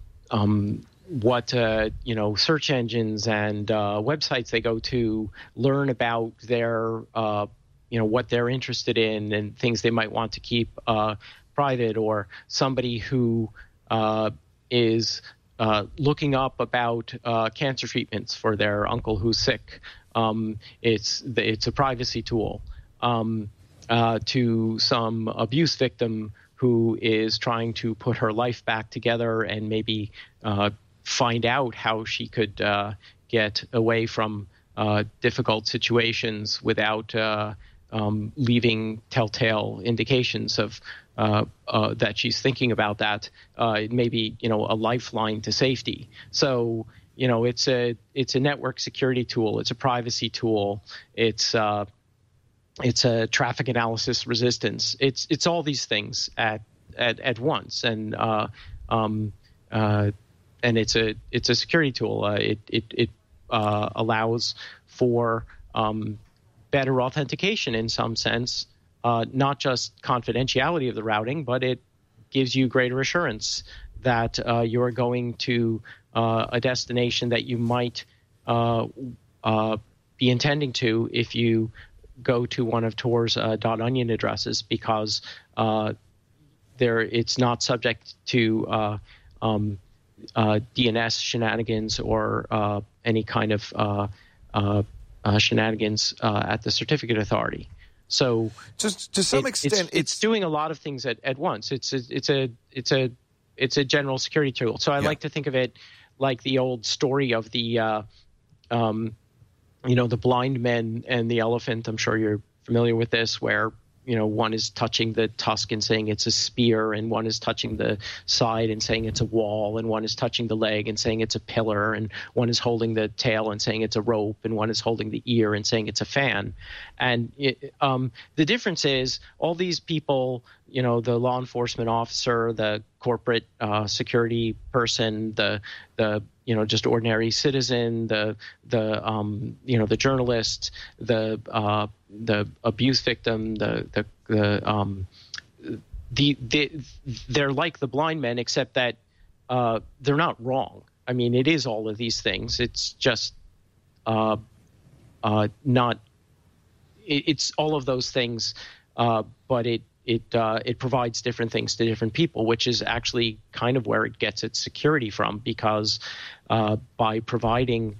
um, what uh, you know search engines and uh, websites they go to, learn about their uh, you know what they're interested in and things they might want to keep uh, private, or somebody who uh, is uh, looking up about uh, cancer treatments for their uncle who's sick. Um, it's it's a privacy tool. Um, uh, to some abuse victim who is trying to put her life back together and maybe uh, find out how she could uh, get away from uh, difficult situations without uh, um, leaving telltale indications of uh, uh, that she's thinking about that. Uh, it may be, you know, a lifeline to safety. So, you know, it's a it's a network security tool. It's a privacy tool. It's uh, it's a traffic analysis resistance. It's it's all these things at at, at once, and uh, um, uh, and it's a it's a security tool. Uh, it it it uh, allows for um, better authentication in some sense, uh, not just confidentiality of the routing, but it gives you greater assurance that uh, you're going to uh, a destination that you might uh, uh, be intending to if you go to one of Tor's uh, .onion addresses, because uh, there it's not subject to uh, um, uh, D N S shenanigans or uh, any kind of uh, uh, uh, shenanigans uh, at the certificate authority. So, just to some it, extent, it's, it's, it's doing a lot of things at, at once. It's a, it's a it's a it's a general security tool. So I yeah. like to think of it like the old story of the uh, um, you know the blind men and the elephant. I'm sure you're familiar with this, where you know one is touching the tusk and saying it's a spear, and one is touching the side and saying it's a wall, and one is touching the leg and saying it's a pillar, and one is holding the tail and saying it's a rope, and one is holding the ear and saying it's a fan. And it, um, the difference is all these people, you know, the law enforcement officer, the corporate uh, security person, the the you know just ordinary citizen, the the um, you know the journalist, the uh, the abuse victim, the the, the um, the, the they're like the blind men, except that uh, they're not wrong. I mean, it is all of these things. It's just uh, uh, not. It, it's all of those things, uh, but it. It uh, it provides different things to different people, which is actually kind of where it gets its security from, because uh, by providing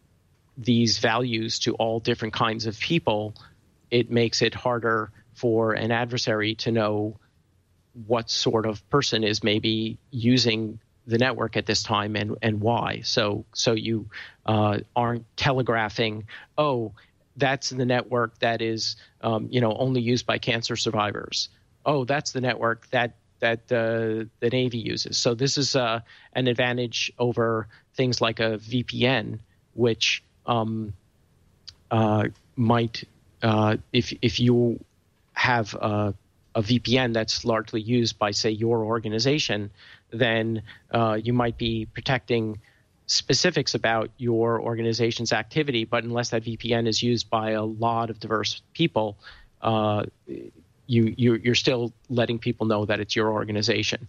these values to all different kinds of people, it makes it harder for an adversary to know what sort of person is maybe using the network at this time and, and why. So so you uh, aren't telegraphing, oh, that's the network that is, um, you know, only used by cancer survivors. Oh, that's the network that that uh, the Navy uses. So this is uh, an advantage over things like a V P N, which um, uh, might, uh, if if you have a, a V P N that's largely used by, say, your organization, then uh, you might be protecting specifics about your organization's activity, but unless that V P N is used by a lot of diverse people, uh, you, you you're still letting people know that it's your organization.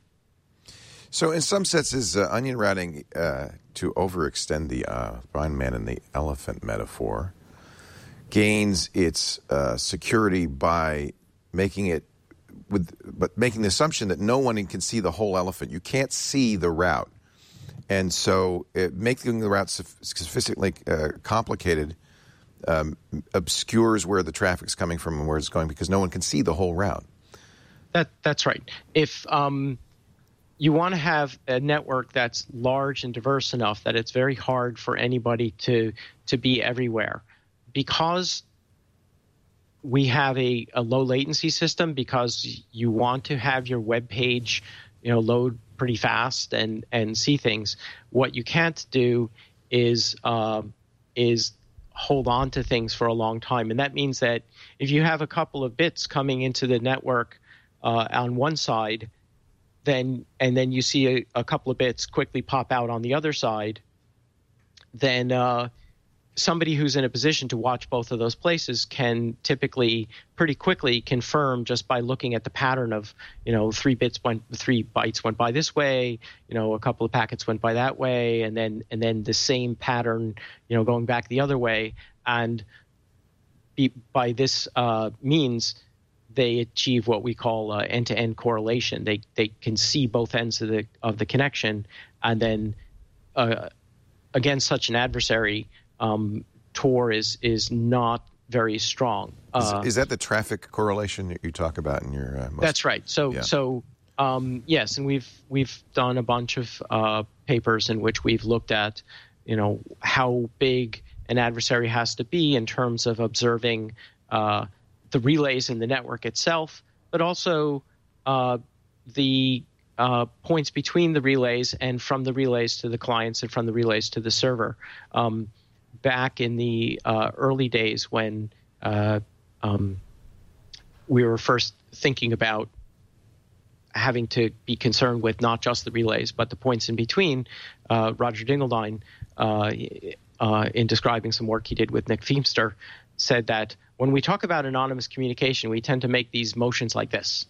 So, in some senses, uh, onion routing, uh, to overextend the uh, blind man and the elephant metaphor, gains its uh, security by making it with but making the assumption that no one can see the whole elephant. You can't see the route, and so it, making the route sophisticatedly uh, complicated um, obscures where the traffic's coming from and where it's going because no one can see the whole route. That that's right. If um, you want to have a network that's large and diverse enough that it's very hard for anybody to to be everywhere, because we have a, a low latency system, because you want to have your web page, you know, load pretty fast and, and see things. What you can't do is uh, is hold on to things for a long time, and that means that if you have a couple of bits coming into the network uh, on one side, then and then you see a, a couple of bits quickly pop out on the other side, then uh, somebody who's in a position to watch both of those places can typically pretty quickly confirm just by looking at the pattern of, you know, three bits went, three bytes went by this way, you know, a couple of packets went by that way, and then and then the same pattern, you know, going back the other way, and be, by this uh, means they achieve what we call uh, end-to-end correlation. They they can see both ends of the of the connection, and then uh, against such an adversary, Um, Tor is is not very strong. Uh, is, is that the traffic correlation that you talk about in your? Uh, most, that's right. So yeah. so um, yes, and we've we've done a bunch of uh, papers in which we've looked at, you know, how big an adversary has to be in terms of observing uh, the relays in the network itself, but also uh, the uh, points between the relays and from the relays to the clients and from the relays to the server. Um, back in the uh, early days when uh, um, we were first thinking about having to be concerned with not just the relays but the points in between, uh, Roger Dingledine, uh, uh, in describing some work he did with Nick Feimster, said that when we talk about anonymous communication, we tend to make these motions like this.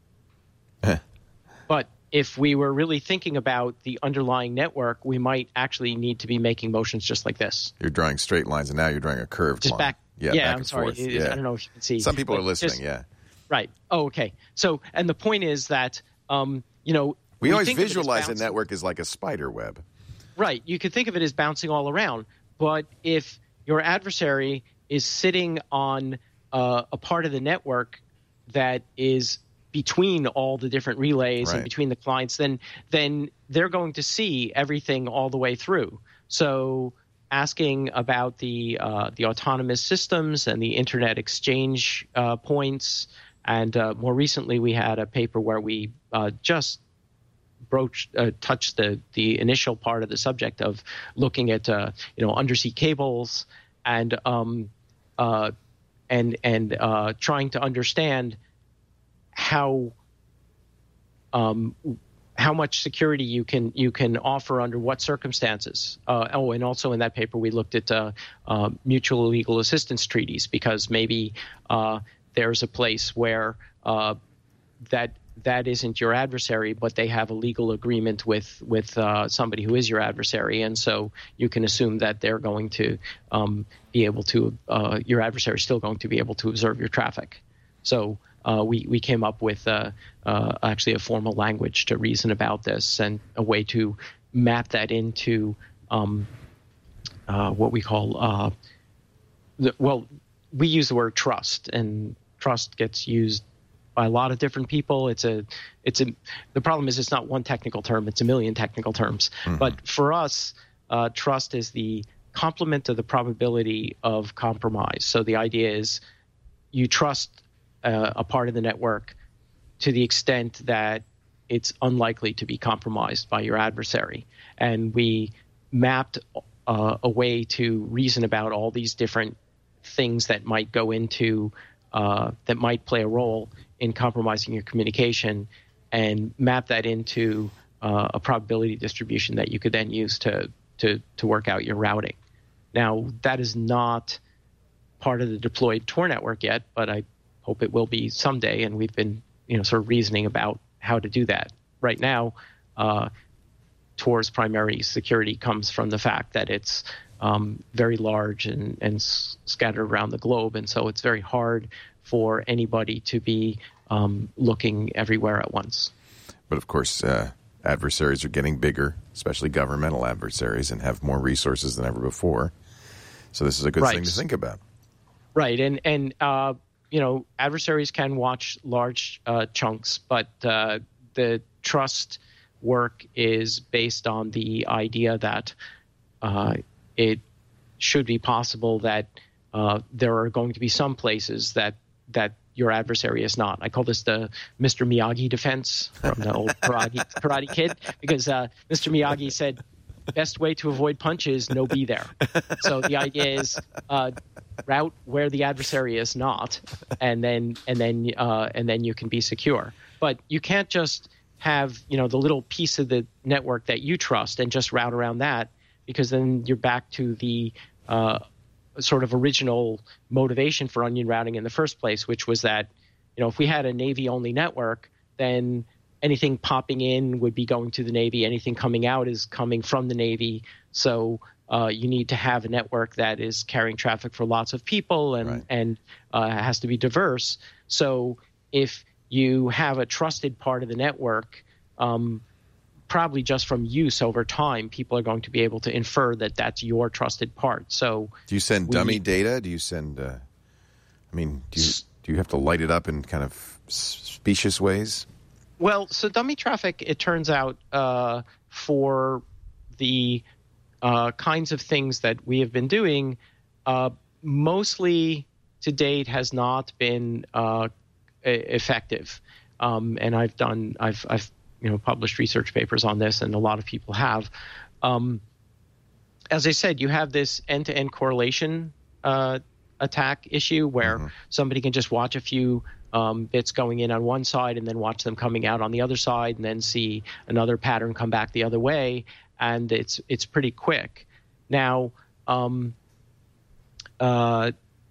But if we were really thinking about the underlying network, we might actually need to be making motions just like this. You're drawing straight lines, and now you're drawing a curved just line. Back, yeah, yeah, back I'm and sorry. forth. It, yeah. I don't know if you can see. Some people are listening, just, yeah. Right. Oh, okay. So, and the point is that, um, you know, we, we always think visualize a network as like a spider web. Right. You could think of it as bouncing all around. But if your adversary is sitting on uh, a part of the network that is between all the different relays right. and between the clients, then then they're going to see everything all the way through. So asking about the uh, the autonomous systems and the internet exchange uh, points, and uh, more recently we had a paper where we uh, just broached, uh, touched the the initial part of the subject of looking at uh, you know undersea cables and um, uh, and and uh, trying to understand how um, how much security you can you can offer under what circumstances. Uh, oh, and also in that paper we looked at uh, uh, mutual legal assistance treaties, because maybe uh, there's a place where uh, that that isn't your adversary, but they have a legal agreement with with uh, somebody who is your adversary, and so you can assume that they're going to um, be able to uh, your adversary is still going to be able to observe your traffic. So. Uh, we, we came up with uh, uh, actually a formal language to reason about this, and a way to map that into um, uh, what we call uh, the, well, we use the word trust, and trust gets used by a lot of different people. It's a it's a the problem is it's not one technical term; it's a million technical terms. Mm-hmm. But for us, uh, trust is the complement of the probability of compromise. So the idea is you trust Uh, a part of the network to the extent that it's unlikely to be compromised by your adversary. And we mapped uh, a way to reason about all these different things that might go into, uh, that might play a role in compromising your communication, and map that into uh, a probability distribution that you could then use to, to, to work out your routing. Now, that is not part of the deployed Tor network yet, but I hope it will be someday, and we've been, you know, sort of reasoning about how to do that. Right now, uh, Tor's primary security comes from the fact that it's um, very large and, and s- scattered around the globe, and so it's very hard for anybody to be um, looking everywhere at once. But of course, uh, adversaries are getting bigger, especially governmental adversaries, and have more resources than ever before. So this is a good Right. thing to think about. Right, and and uh, you know, adversaries can watch large uh, chunks, but uh, the trust work is based on the idea that uh, it should be possible that uh, there are going to be some places that that your adversary is not. I call this the Mister Miyagi defense from the old Karate, Karate Kid, because uh, Mister Miyagi said, best way to avoid punches, no be there. So the idea is uh, route where the adversary is not, and then and then uh, and then you can be secure. But you can't just have, you know, the little piece of the network that you trust and just route around that, because then you're back to the uh, sort of original motivation for onion routing in the first place, which was that, you know, if we had a Navy-only network, then anything popping in would be going to the Navy. Anything coming out is coming from the Navy. So uh, you need to have a network that is carrying traffic for lots of people and, Right. and uh, has to be diverse. So if you have a trusted part of the network, um, probably just from use over time, people are going to be able to infer that that's your trusted part. So Do you send we- dummy data? Do you send, uh, I mean, do you, do you have to light it up in kind of s- specious ways? Well, so dummy traffic, it turns out, uh, for the uh, kinds of things that we have been doing, uh, mostly to date has not been uh, e- effective. Um, and I've done, I've, I've, you know, published research papers on this, and a lot of people have. Um, as I said, you have this end-to-end correlation uh, attack issue where Mm-hmm. somebody can just watch a few um, bits going in on one side and then watch them coming out on the other side, and then see another pattern come back the other way, and it's it's pretty quick. Now, um, uh,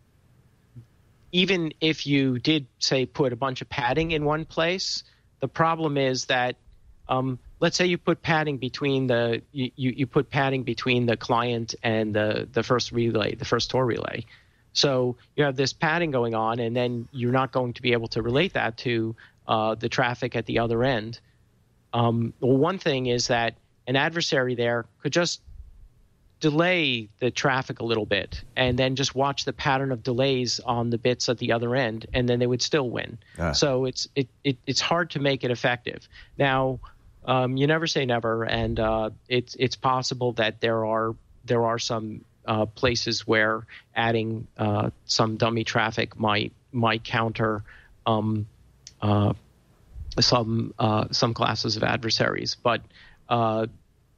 even if you did, say, put a bunch of padding in one place, the problem is that, um, let's say you put padding between the you, you, you put padding between the client and the, the first relay, the first Tor relay. So you have this padding going on, and then you're not going to be able to relate that to uh, the traffic at the other end. Um, well, one thing is that an adversary there could just delay the traffic a little bit and then just watch the pattern of delays on the bits at the other end, and then they would still win. Ah. So it's it, it it's hard to make it effective. Now, um, you never say never, and uh, it's it's possible that there are there are some uh, places where adding uh, some dummy traffic might might counter um, uh, some uh, some classes of adversaries, but uh,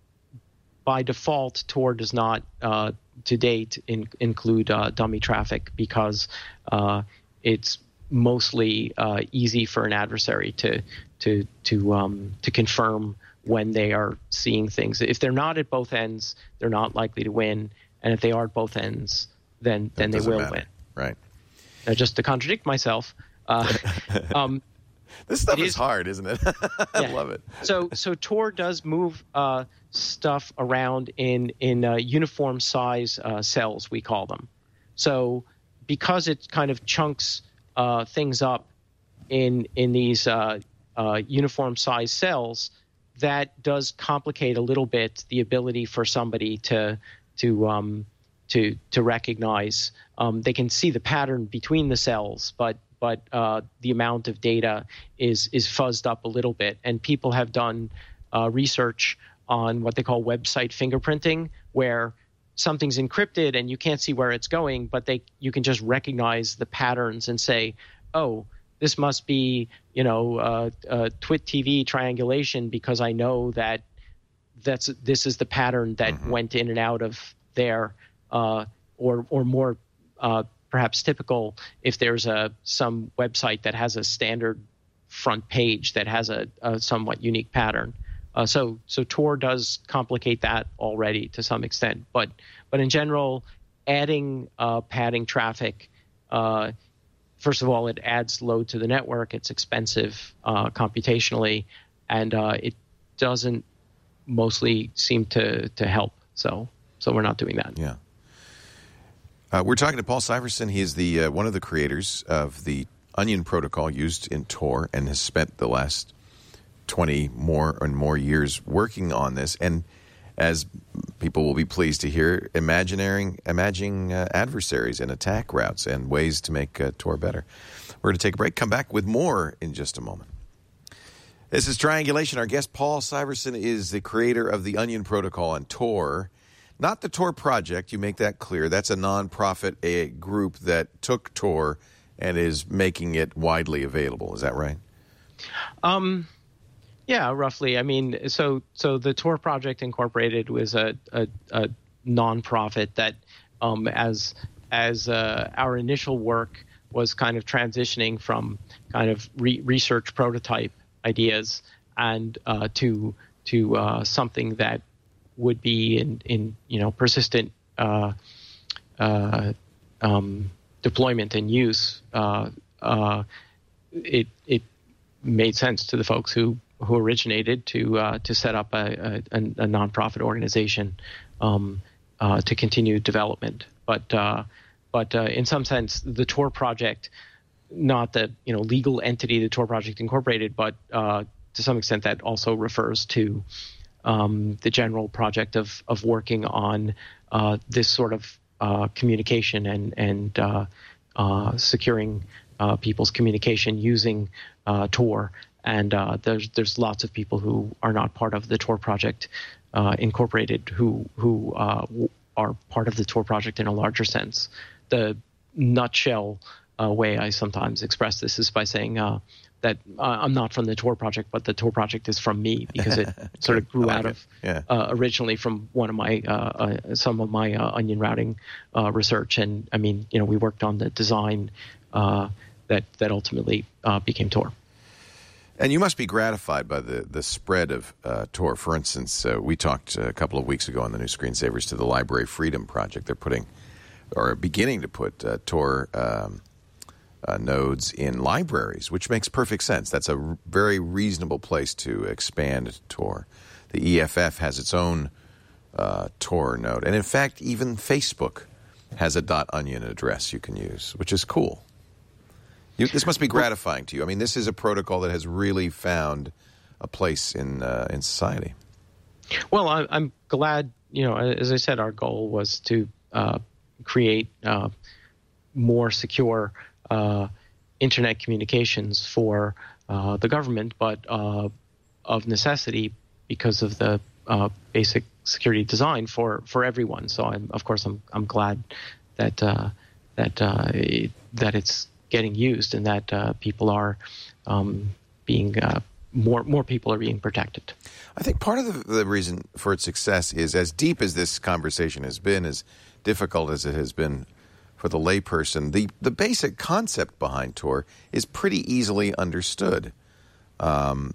by default, Tor does not, uh, to date, in, include uh, dummy traffic because uh, it's mostly uh, easy for an adversary to to to um, to confirm when they are seeing things. If they're not at both ends, they're not likely to win, and if they are at both ends, then then they doesn't will matter. win. Right. Now, just to contradict myself. Uh, um, This stuff It is, is- hard, isn't it? I Yeah. love it. So, so Tor does move uh, stuff around in in uh, uniform size uh, cells, we call them. So, because it kind of chunks uh, things up in in these uh, uh, uniform size cells, that does complicate a little bit the ability for somebody to to um, to to recognize. Um, they can see the pattern between the cells, but but uh, the amount of data is is fuzzed up a little bit. And people have done uh, research on what they call website fingerprinting, where something's encrypted and you can't see where it's going, but they you can just recognize the patterns and say, oh, this must be, you know, uh, uh, Twit T V triangulation, because I know that that's this is the pattern that Mm-hmm. went in and out of there, uh, or or more uh, perhaps typical if there's a some website that has a standard front page that has a, a somewhat unique pattern. Uh, so so Tor does complicate that already to some extent, but but in general, adding uh, padding traffic. Uh, First of all, it adds load to the network. It's expensive uh, computationally, and uh, it doesn't mostly seem to, to help. So, so we're not doing that. Yeah. Uh, we're talking to Paul Syverson. He is the uh, one of the creators of the Onion protocol used in Tor and has spent the last twenty more and more years working on this. And as people will be pleased to hear, imagining, imagining uh, adversaries and attack routes and ways to make uh, Tor better. We're going to take a break. Come back with more in just a moment. This is Triangulation. Our guest, Paul Syverson, is the creator of the Onion Protocol and Tor. Not the Tor Project, you make that clear. That's a nonprofit a group that took Tor and is making it widely available. Is that right? Um, yeah, roughly. I mean, so so the Tor Project Incorporated was a, a, a nonprofit that, um, as as uh, our initial work was kind of transitioning from kind of re- research prototype ideas and uh, to to uh, something that would be in, in you know persistent uh, uh, um, deployment and use. Uh, uh, it it made sense to the folks who, who originated to uh, to set up a, a, a nonprofit organization um, uh, to continue development. But uh, but uh, in some sense, the Tor Project, not the you know legal entity, the Tor Project Incorporated, but uh, to some extent that also refers to um, the general project of of working on uh, this sort of uh, communication and and uh, uh, securing uh, people's communication using uh, Tor. And uh, there's there's lots of people who are not part of the Tor Project uh, Incorporated who who uh, are part of the Tor Project in a larger sense. The nutshell uh, way I sometimes express this is by saying uh, that uh, I'm not from the Tor Project, but the Tor Project is from me, because it sort of grew like out it. of Yeah. uh, originally from one of my uh, uh, some of my uh, onion routing uh, research. And I mean, you know, we worked on the design uh, that that ultimately uh, became Tor. And you must be gratified by the, the spread of uh, Tor. For instance, uh, we talked a couple of weeks ago on the New Screensavers to the Library Freedom Project. They're putting, or beginning to put, uh, Tor um, uh, nodes in libraries, which makes perfect sense. That's a r- very reasonable place to expand Tor. The E F F has its own uh, Tor node. And in fact, even Facebook has a .onion address you can use, which is cool. You, this must be gratifying to you. I mean, this is a protocol that has really found a place in uh, in society. Well, I, I'm glad, you know, as I said, our goal was to uh, create uh, more secure uh, internet communications for uh, the government, but uh, of necessity because of the uh, basic security design for, for everyone. So, I'm, of course, I'm I'm glad that uh, that uh, it, that it's getting used and that uh, people are um, being uh, more more people are being protected. I think part of the, the reason for its success is, as deep as this conversation has been, as difficult as it has been for the layperson, the, the basic concept behind Tor is pretty easily understood. Um,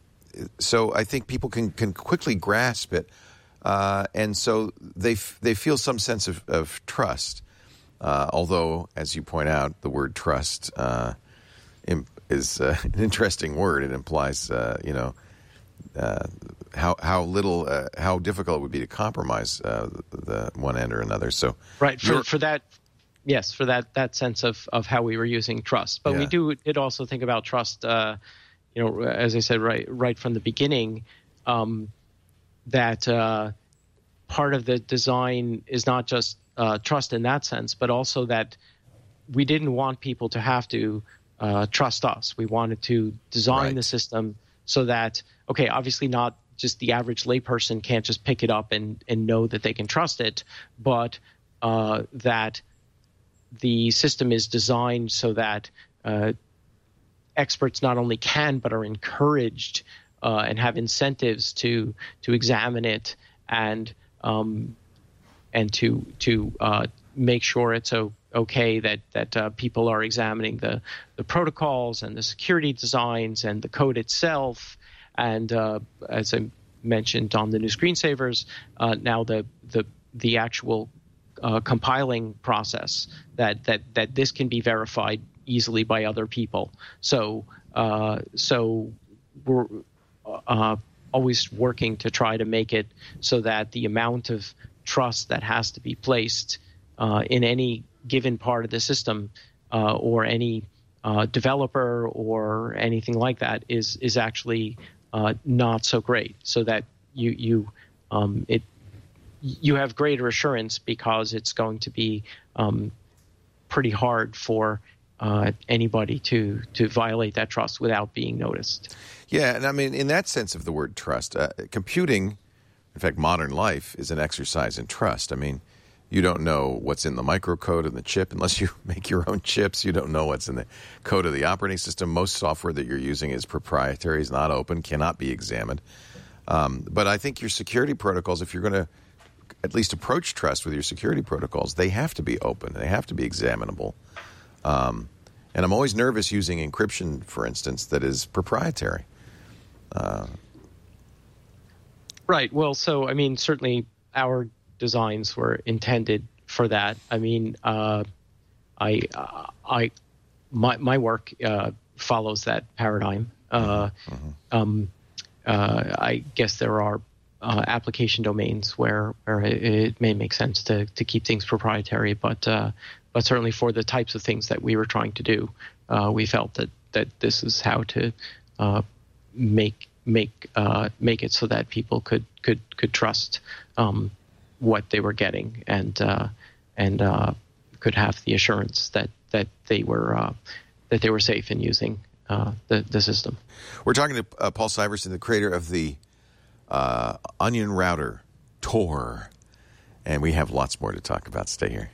so I think people can, can quickly grasp it, uh, and so they f- they feel some sense of, of trust. Uh, although, as you point out, the word trust uh, imp- is uh, an interesting word. It implies, uh, you know, uh, how how little, uh, how difficult it would be to compromise uh, the one end or another. So, right for for that, yes, for that that sense of, of how we were using trust. But Yeah. we do did also think about trust. Uh, you know, as I said, right right from the beginning, um, that uh, part of the design is not just Uh, trust in that sense, but also that we didn't want people to have to uh, trust us. We wanted to design Right. the system so that, okay, obviously not just the average layperson can't just pick it up and, and know that they can trust it, but uh, that the system is designed so that uh, experts not only can but are encouraged uh, and have incentives to to examine it and um, and to to uh, make sure it's o- okay that that uh, people are examining the the protocols and the security designs and the code itself. And uh, as I mentioned on the New Screensavers, uh, now the the the actual uh, compiling process, that that that this can be verified easily by other people. So uh, so we're uh, always working to try to make it so that the amount of trust that has to be placed uh, in any given part of the system uh, or any uh, developer or anything like that is is actually uh, not so great. So that you you um, it you have greater assurance because it's going to be um, pretty hard for uh, anybody to to violate that trust without being noticed. Yeah, and I mean, in that sense of the word trust, uh, computing, in fact, modern life is an exercise in trust. I mean, you don't know what's in the microcode in the chip unless you make your own chips. You don't know what's in the code of the operating system. Most software that you're using is proprietary, is not open, cannot be examined. Um, but I think your security protocols, if you're going to at least approach trust with your security protocols, they have to be open. They have to be examinable. Um, and I'm always nervous using encryption, for instance, that is proprietary. Uh, right. Well, so, I mean, certainly our designs were intended for that. I mean, uh, I, uh, I, my my work uh, follows that paradigm. Uh, mm-hmm. um, uh, I guess there are uh, application domains where, where it, it may make sense to to keep things proprietary, but uh, but certainly for the types of things that we were trying to do, uh, we felt that that this is how to uh, make make uh, make it so that people could could could trust Um, what they were getting, and uh, and uh, could have the assurance that that they were uh, that they were safe in using uh, the the system. We're talking to uh, Paul Syverson, the creator of the uh, Onion Router Tor, and we have lots more to talk about. Stay here.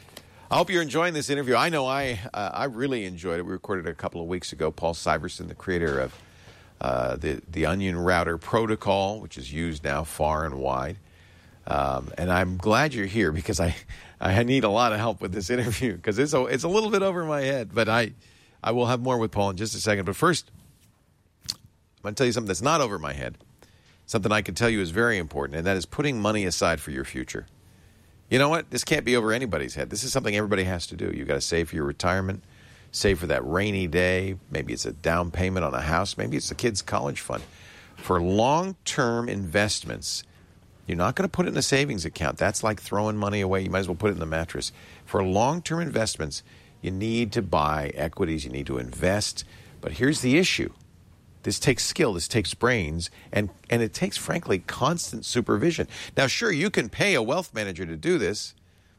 I hope you're enjoying this interview. I know I uh, I really enjoyed it. We recorded it a couple of weeks ago. Paul Syverson, the creator of uh, the the Onion Router protocol, which is used now far and wide. Um, and I'm glad you're here because I, I need a lot of help with this interview because it's a, it's a little bit over my head. But I, I will have more with Paul in just a second. But first, I'm going to tell you something that's not over my head, something I can tell you is very important, and that is putting money aside for your future. You know what? This can't be over anybody's head. This is something everybody has to do. You've got to save for your retirement, save for that rainy day. Maybe it's a down payment on a house. Maybe it's the kid's college fund. For long-term investments, you're not going to put it in a savings account. That's like throwing money away. You might as well put it in the mattress. For long-term investments, you need to buy equities. You need to invest. But here's the issue. This takes skill. This takes brains. And, and it takes, frankly, constant supervision. Now, sure, you can pay a wealth manager to do this,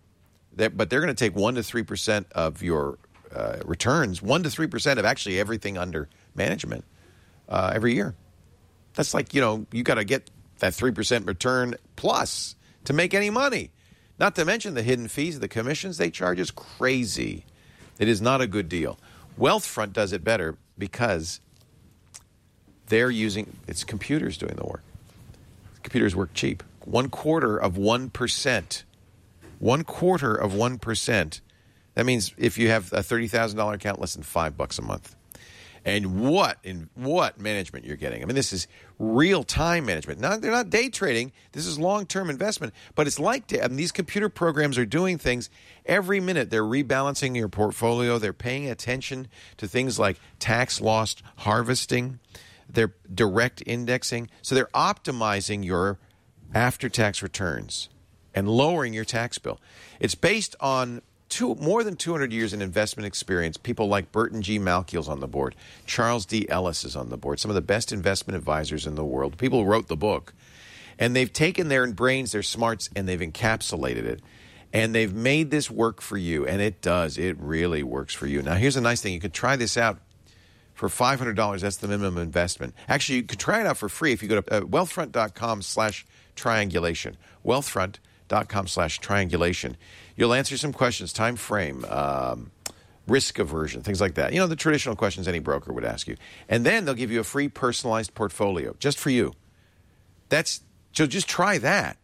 but they're going to take one to three percent of your uh, returns, one to three percent of actually everything under management uh, every year. That's like, you know, you got to get that three percent return plus to make any money. Not to mention the hidden fees, the commissions they charge is crazy. It is not a good deal. Wealthfront does it better because they're using, it's computers doing the work. Computers work cheap. One quarter of one percent. One quarter of one percent. That means if you have a thirty thousand dollars account, less than five bucks a month. And what in what management you're getting. I mean, this is real-time management. Not, they're not day trading. This is long-term investment. But it's like I mean, these computer programs are doing things every minute. They're rebalancing your portfolio. They're paying attention to things like tax loss harvesting. They're direct indexing. So they're optimizing your after-tax returns and lowering your tax bill. It's based on Two, more than two hundred years in investment experience. People like Burton G. Malkiel's on the board. Charles D. Ellis is on the board. Some of the best investment advisors in the world. People who wrote the book. And they've taken their brains, their smarts, and they've encapsulated it. And they've made this work for you. And it does. It really works for you. Now, here's a nice thing. You could try this out for five hundred dollars. That's the minimum investment. Actually, you could try it out for free if you go to uh, wealthfront.com slash triangulation. Wealthfront.com slash triangulation. You'll answer some questions, time frame, um, risk aversion, things like that. You know, the traditional questions any broker would ask you. And then they'll give you a free personalized portfolio just for you. That's so just try that.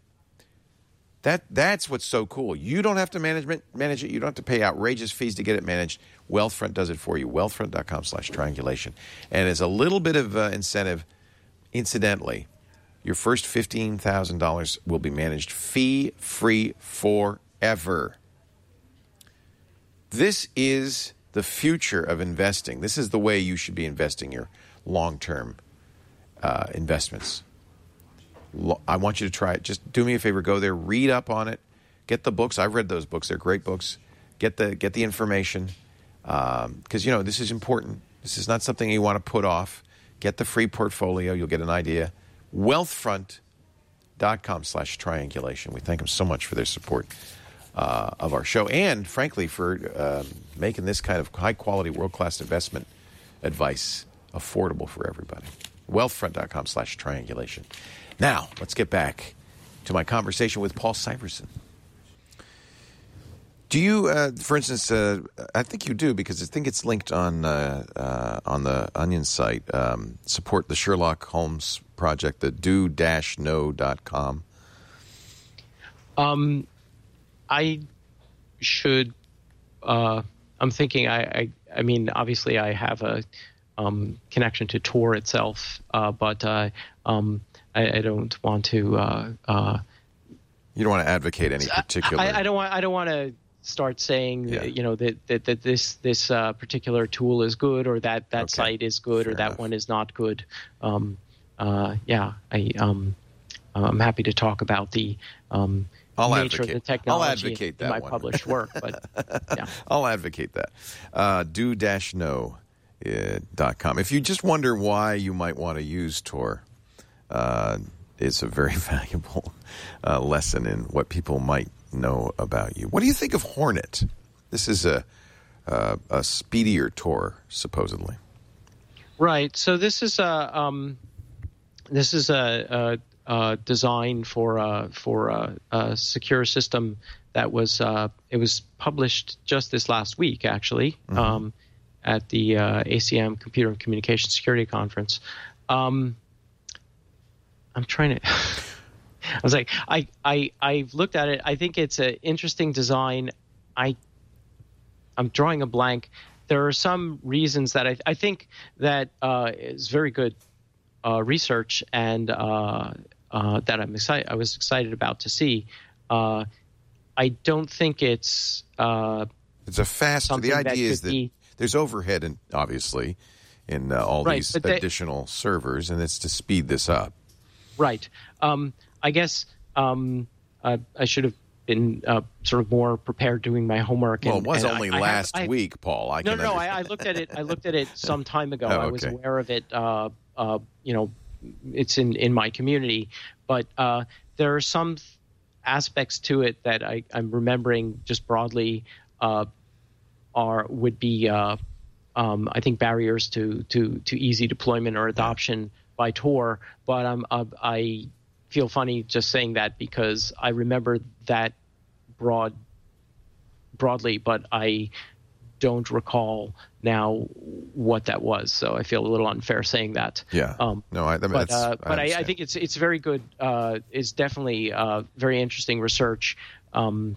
That that's what's so cool. You don't have to management manage it. You don't have to pay outrageous fees to get it managed. Wealthfront does it for you. Wealthfront.com slash triangulation. And as a little bit of uh, incentive, incidentally, your first fifteen thousand dollars will be managed fee-free forever. Ever. This is the future of investing. This is the way you should be investing your long-term uh, investments. Lo- I want you to try it. Just do me a favor. Go there. Read up on it. Get the books. I've read those books. They're great books. Get the get the information. because um, you know this is important. This is not something you want to put off. Get the free portfolio. You'll get an idea. Wealthfront dot com slash triangulation. We thank them so much for their support uh, of our show and, frankly, for uh, making this kind of high-quality, world-class investment advice affordable for everybody. Wealthfront dot com slash triangulation. Now, let's get back to my conversation with Paul Syverson. Do you, uh, for instance, uh, I think you do because I think it's linked on uh, uh, on the Onion site, um, support the Sherlock Holmes project, the do dash know dot com? Um, I should, uh, I'm thinking, I, I, I mean, obviously I have a um, connection to Tor itself, uh, but uh, um, I, I don't want to. Uh, uh, you don't want to advocate any particular. I, I don't want. I don't want to start saying, yeah. you know, that that, that this this uh, particular tool is good, or that that okay. site is good, Fair or that enough. one is not good. Um, uh, yeah, I um, I'm happy to talk about the um, I'll nature advocate. of the technology I'll advocate in that my one. published work, but yeah, I'll advocate that. Uh, do dash know dot com. If you just wonder why you might want to use Tor, uh, it's a very valuable uh, lesson in what people might know about you. What do you think of Hornet? This is a uh, a speedier Tor, supposedly. right. So this is a um, this is a, a, a design for a, for a, a secure system that was uh, it was published just this last week, actually, mm-hmm. um, at the uh, A C M Computer and Communication Security Conference. Um, I'm trying to. I was like, I, I, I've looked at it. I think it's an interesting design. I, I'm drawing a blank. There are some reasons that I, I think that uh, is very good uh, research and uh, uh, that I'm excited. I was excited about to see. Uh, I don't think it's. Uh, it's a fast. The idea that is that be, there's overhead, and obviously, in uh, all right, these they, additional servers, and it's to speed this up. Right. Um, I guess um, uh, I should have been uh, sort of more prepared doing my homework. And, well, it was and only I, last I have, week, Paul. I no, can no, no. understand. I, I looked at it. I looked at it some time ago. Oh, I was okay. aware of it. Uh, uh, you know, it's in, in my community, but uh, there are some aspects to it that I, I'm remembering just broadly uh, are would be uh, um, I think barriers to to to easy deployment or adoption yeah. by Tor. But um, uh, I feel funny just saying that because I remember that broad broadly, but I don't recall now what that was. So I feel a little unfair saying that. Yeah. Um, no, I, I mean, but that's, uh, I but I, I think it's it's very good. Uh, it's definitely uh, very interesting research. Um,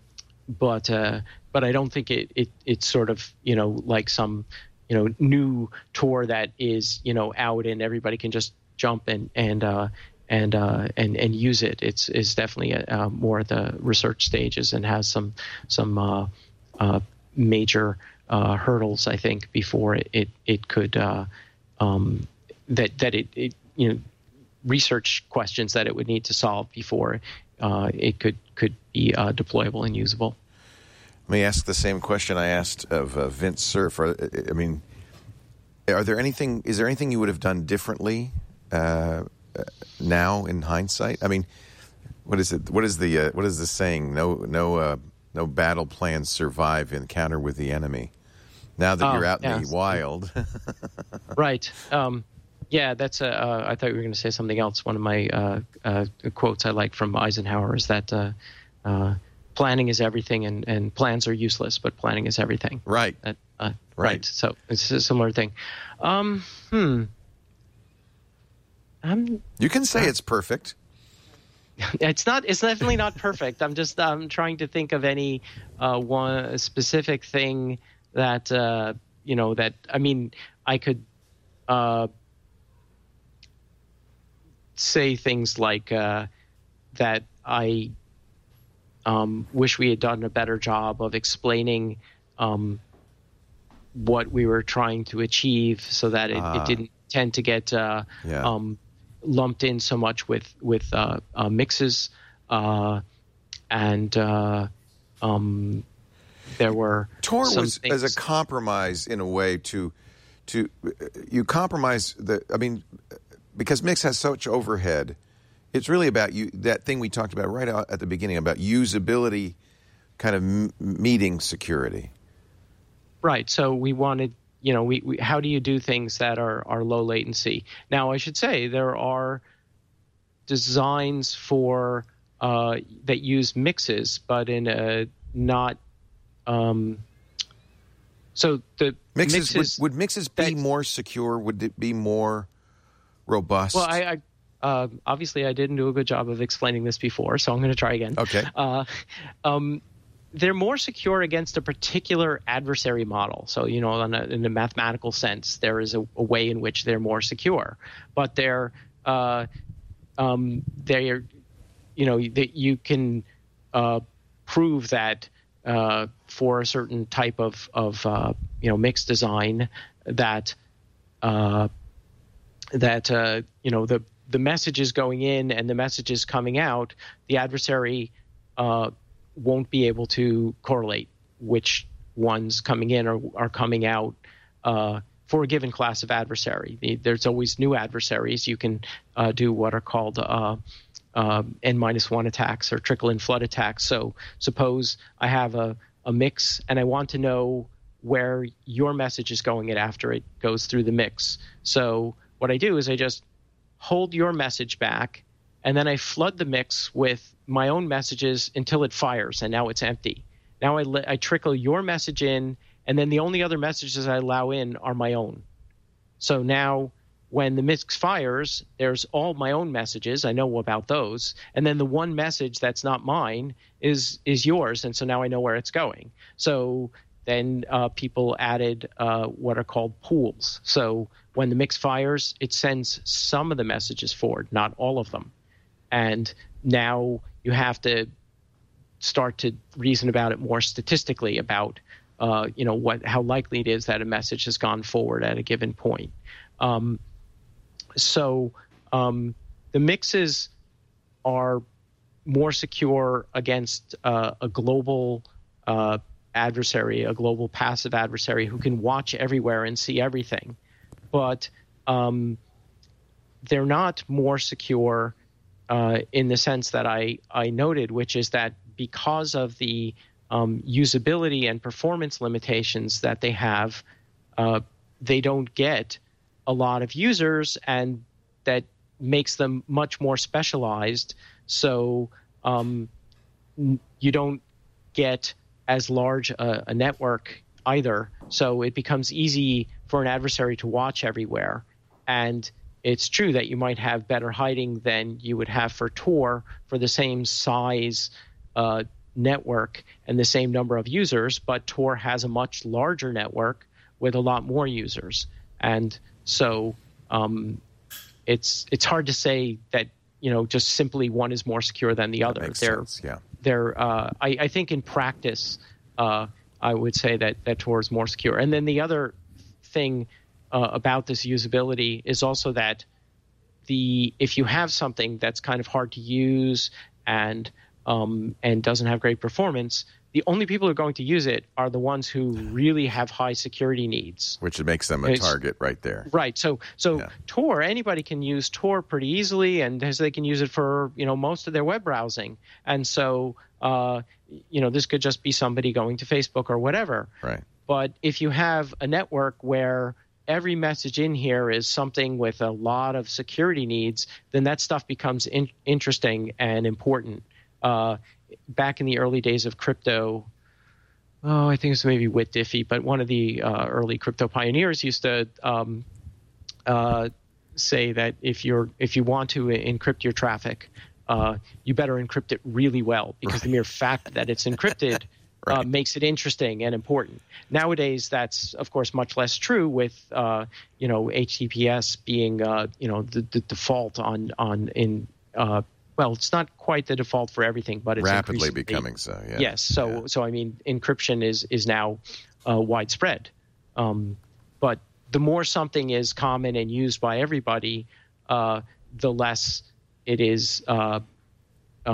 but uh, but I don't think it, it it's sort of you know like some you know new Tor that is you know out and everybody can just jump and and uh, and uh, and and use it. It's is definitely a, uh, more at the research stages and has some some uh, uh, major uh, hurdles, I think, before it it, it could uh, um, that that it, it you know research questions that it would need to solve before uh, it could could be uh, deployable and usable. Let me ask the same question I asked of uh, Vince Cerf. Are, I mean, are there anything? Is there anything you would have done differently uh, now in hindsight? I mean, what is it? What is the uh, what is the saying? No, no, uh, no battle plans survive encounter with the enemy. Now that oh, you're out yeah. in the wild, right? Um, yeah, that's. A, uh, I thought you were going to say something else. One of my uh, uh, quotes I like from Eisenhower is that. Uh, uh, Planning is everything, and, and plans are useless, but planning is everything. Right. That, uh, right. Right. So it's a similar thing. Um, hmm. I'm, you can say uh, it's perfect. It's not. It's definitely not perfect. I'm just. I'm trying to think of any uh, one specific thing that uh, you know. That I mean, I could uh, say things like uh, that. I. Um, wish we had done a better job of explaining um, what we were trying to achieve, so that it, ah. it didn't tend to get uh, yeah. um, lumped in so much with with uh, uh, mixes, uh, and uh, um, there were Tor some was things. as a compromise in a way to to you compromise the. I mean, because Mix has such overhead, it's really about you. That thing we talked about right out at the beginning about usability, kind of m- meeting security. Right. So we wanted, you know, we, we how do you do things that are are low latency? Now, I should say there are designs for uh, that use mixes, but in a not. Um, so the Mixes, mixes would, would mixes be more secure? Would it be more robust? Well, I, I uh, obviously I didn't do a good job of explaining this before, so I'm going to try again. Okay. Uh, um, they're more secure against a particular adversary model. So, you know, in a, in a mathematical sense, there is a, a way in which they're more secure, but they're uh, um, they're you know that you can uh, prove that. Uh, for a certain type of of uh, you know mixed design that uh, that uh, you know the the messages going in and the messages coming out, the adversary uh, won't be able to correlate which ones coming in are, are coming out uh, for a given class of adversary. The, there's always new adversaries. You can uh, do what are called uh, Uh, n minus one attacks or trickle in flood attacks. So suppose I have a, a mix and I want to know where your message is going in after it goes through the mix. So what I do is I just hold your message back and then I flood the mix with my own messages until it fires and now it's empty. Now I, li- I trickle your message in and then the only other messages I allow in are my own. So now when the mix fires, there's all my own messages. I know about those. And then the one message that's not mine is is yours. And so now I know where it's going. So then uh, people added uh, what are called pools. So when the mix fires, it sends some of the messages forward, not all of them. And now you have to start to reason about it more statistically about, uh, you know, what how likely it is that a message has gone forward at a given point. Um, So um, the mixes are more secure against uh, a global uh, adversary, a global passive adversary who can watch everywhere and see everything. But um, they're not more secure uh, in the sense that I, I noted, which is that because of the um, usability and performance limitations that they have, uh, they don't get a lot of users, and that makes them much more specialized. So um, you don't get as large a, a network either. So it becomes easy for an adversary to watch everywhere. And it's true that you might have better hiding than you would have for Tor for the same size uh, network and the same number of users, but Tor has a much larger network with a lot more users. And so um, it's it's hard to say that, you know, just simply one is more secure than the other. That makes they're, sense, yeah. They're, uh, I, I think in practice, uh, I would say that, that Tor is more secure. And then the other thing uh, about this usability is also that the if you have something that's kind of hard to use and um, and doesn't have great performance, the only people who are going to use it are the ones who really have high security needs. Which makes them a It's, target right there. Right. So so Yeah. Tor, anybody can use Tor pretty easily, and they can use it for, you know, most of their web browsing. And so, uh, you know, this could just be somebody going to Facebook or whatever. Right. But if you have a network where every message in here is something with a lot of security needs, then that stuff becomes in- interesting and important. Uh, back in the early days of crypto, oh, I think it's maybe Whit Diffie, but one of the uh, early crypto pioneers used to um, uh, say that if you're if you want to encrypt your traffic, uh, you better encrypt it really well, because Right. the mere fact that it's encrypted Right. uh, makes it interesting and important. Nowadays, that's of course much less true, with uh, you know H T T P S being uh, you know the, the default on on in uh, well, it's not quite the default for everything, but it's Rapidly increasingly- becoming so, yeah. Yes. So, Yeah. so I mean, encryption is is now uh, widespread. Um, but the more something is common and used by everybody, uh, the less it is uh, uh,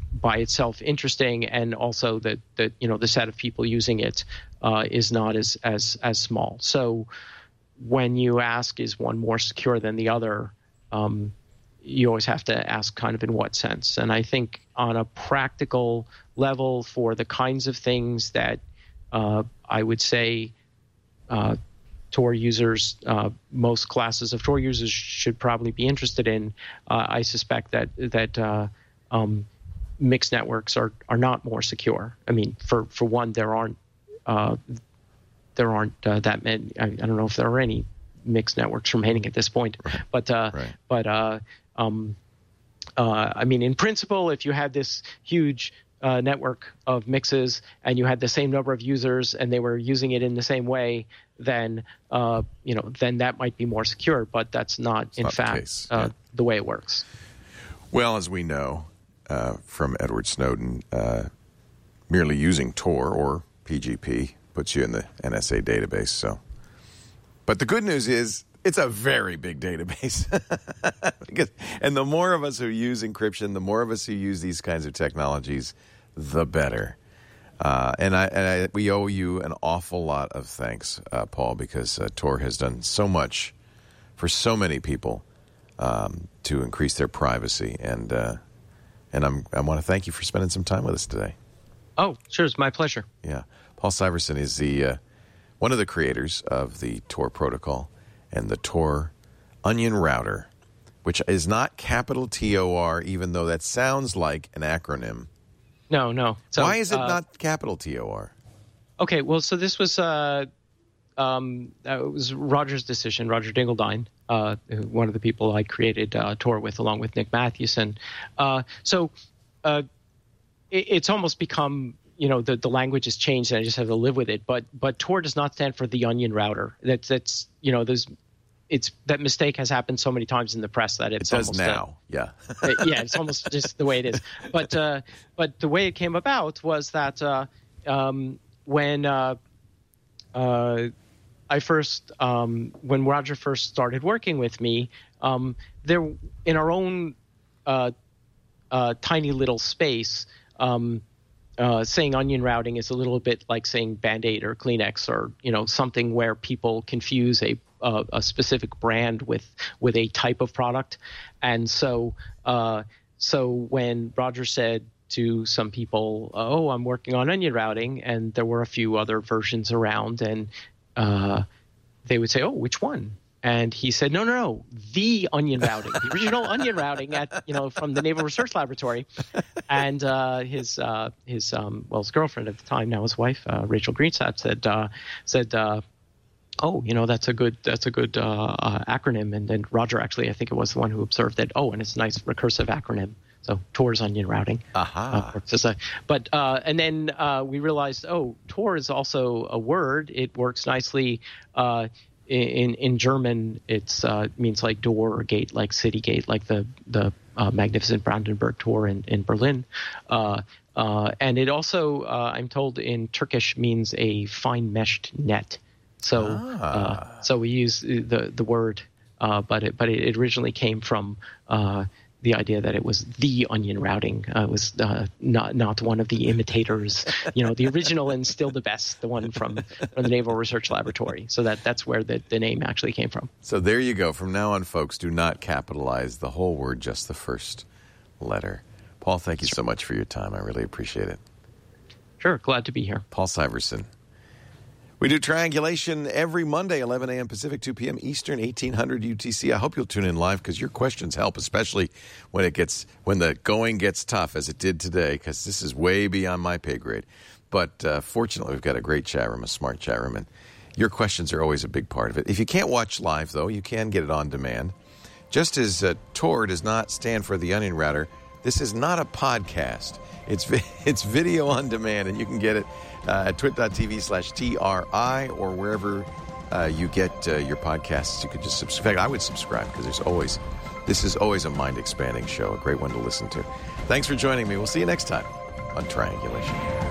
by itself interesting, and also that that you know the set of people using it uh, is not as as as small. So when you ask, is one more secure than the other, um, you always have to ask kind of in what sense. And I think on a practical level, for the kinds of things that uh, I would say uh, Tor users, uh, most classes of Tor users should probably be interested in, uh, I suspect that that uh, um, mixed networks are, are not more secure. I mean, for, for one, there aren't uh, there aren't uh, that many. I, I don't know if there are any mixed networks remaining at this point, right. but uh, right. but uh, um, uh, I mean, in principle, if you had this huge uh, network of mixes and you had the same number of users and they were using it in the same way, then uh, you know, then that might be more secure. But that's not, it's in not fact, the, case. Uh, yeah. the way it works. Well, as we know uh, from Edward Snowden, uh, merely using Tor or P G P puts you in the N S A database. So, but the good news is it's a very big database. because, and the more of us who use encryption, the more of us who use these kinds of technologies, the better. Uh, and I, and I, we owe you an awful lot of thanks, uh, Paul, because uh, Tor has done so much for so many people um, to increase their privacy. And uh, and I'm, I want to thank you for spending some time with us today. Oh, sure. It's my pleasure. Yeah. Paul Syverson is the uh, one of the creators of the Tor protocol and the Tor Onion Router, which is not capital T O R, even though that sounds like an acronym. No, no. So, why is it uh, not capital T O R? Okay, well, so this was uh, um, uh, it was Roger's decision, Roger Dingledine, uh, one of the people I created uh, Tor with, along with Nick Mathewson. Uh, so uh, it, it's almost become, you know, the, the language has changed and I just have to live with it. But but Tor does not stand for the Onion Router. That's, that's you know, there's it's that mistake has happened so many times in the press that it's it does almost now. A, yeah. yeah, it's almost just the way it is. But uh, but the way it came about was that uh, um, when uh, uh, I first um, when Roger first started working with me, um, there in our own uh, uh, tiny little space. Um, Uh, saying onion routing is a little bit like saying Band-Aid or Kleenex, or you know, something where people confuse a uh, a specific brand with with a type of product. And so uh, so when Roger said to some people, "Oh, I'm working on onion routing," and there were a few other versions around, and uh, they would say, "Oh, which one?" And he said, no, no, no, the onion routing, the original onion routing at, you know, from the Naval Research Laboratory. And uh, his, uh, his um, well, his girlfriend at the time, now his wife, uh, Rachel Greensat, said, uh, said, uh, oh, you know, that's a good, that's a good uh, uh, acronym. And then Roger, actually, I think it was the one who observed that, oh, and it's a nice recursive acronym. So Tor's onion routing. Aha. Uh, but uh, and then uh, we realized, oh, Tor is also a word. It works nicely. Uh, In in German, it's uh, means like door or gate, like city gate, like the the uh, magnificent Brandenburg Tor in in Berlin, uh, uh, and it also, uh, I'm told, in Turkish means a fine meshed net. So ah. uh, so we use the the word, uh, but it but it originally came from uh, the idea that it was the onion routing. Uh, it was uh, not not one of the imitators, you know, the original and still the best, the one from, from the Naval Research Laboratory. So that that's where the, the name actually came from. So there you go. From now on, folks, do not capitalize the whole word, just the first letter. Paul, thank you so much for your time. I really appreciate it. Sure. Glad to be here. Paul Syverson. We do Triangulation every Monday, eleven a.m. Pacific, two p.m. Eastern, eighteen hundred U T C. I hope you'll tune in live because your questions help, especially when it gets when the going gets tough, as it did today, because this is way beyond my pay grade. But uh, fortunately, we've got a great chat room, a smart chat room, and your questions are always a big part of it. If you can't watch live, though, you can get it on demand. Just as uh, Tor does not stand for the Onion Router, this is not a podcast. It's vi- it's video on demand, and you can get it uh, at twit.tv slash TRI or wherever uh, you get uh, your podcasts. You could just subscribe. In fact, I would subscribe because there's always, this is always a mind-expanding show, a great one to listen to. Thanks for joining me. We'll see you next time on Triangulation.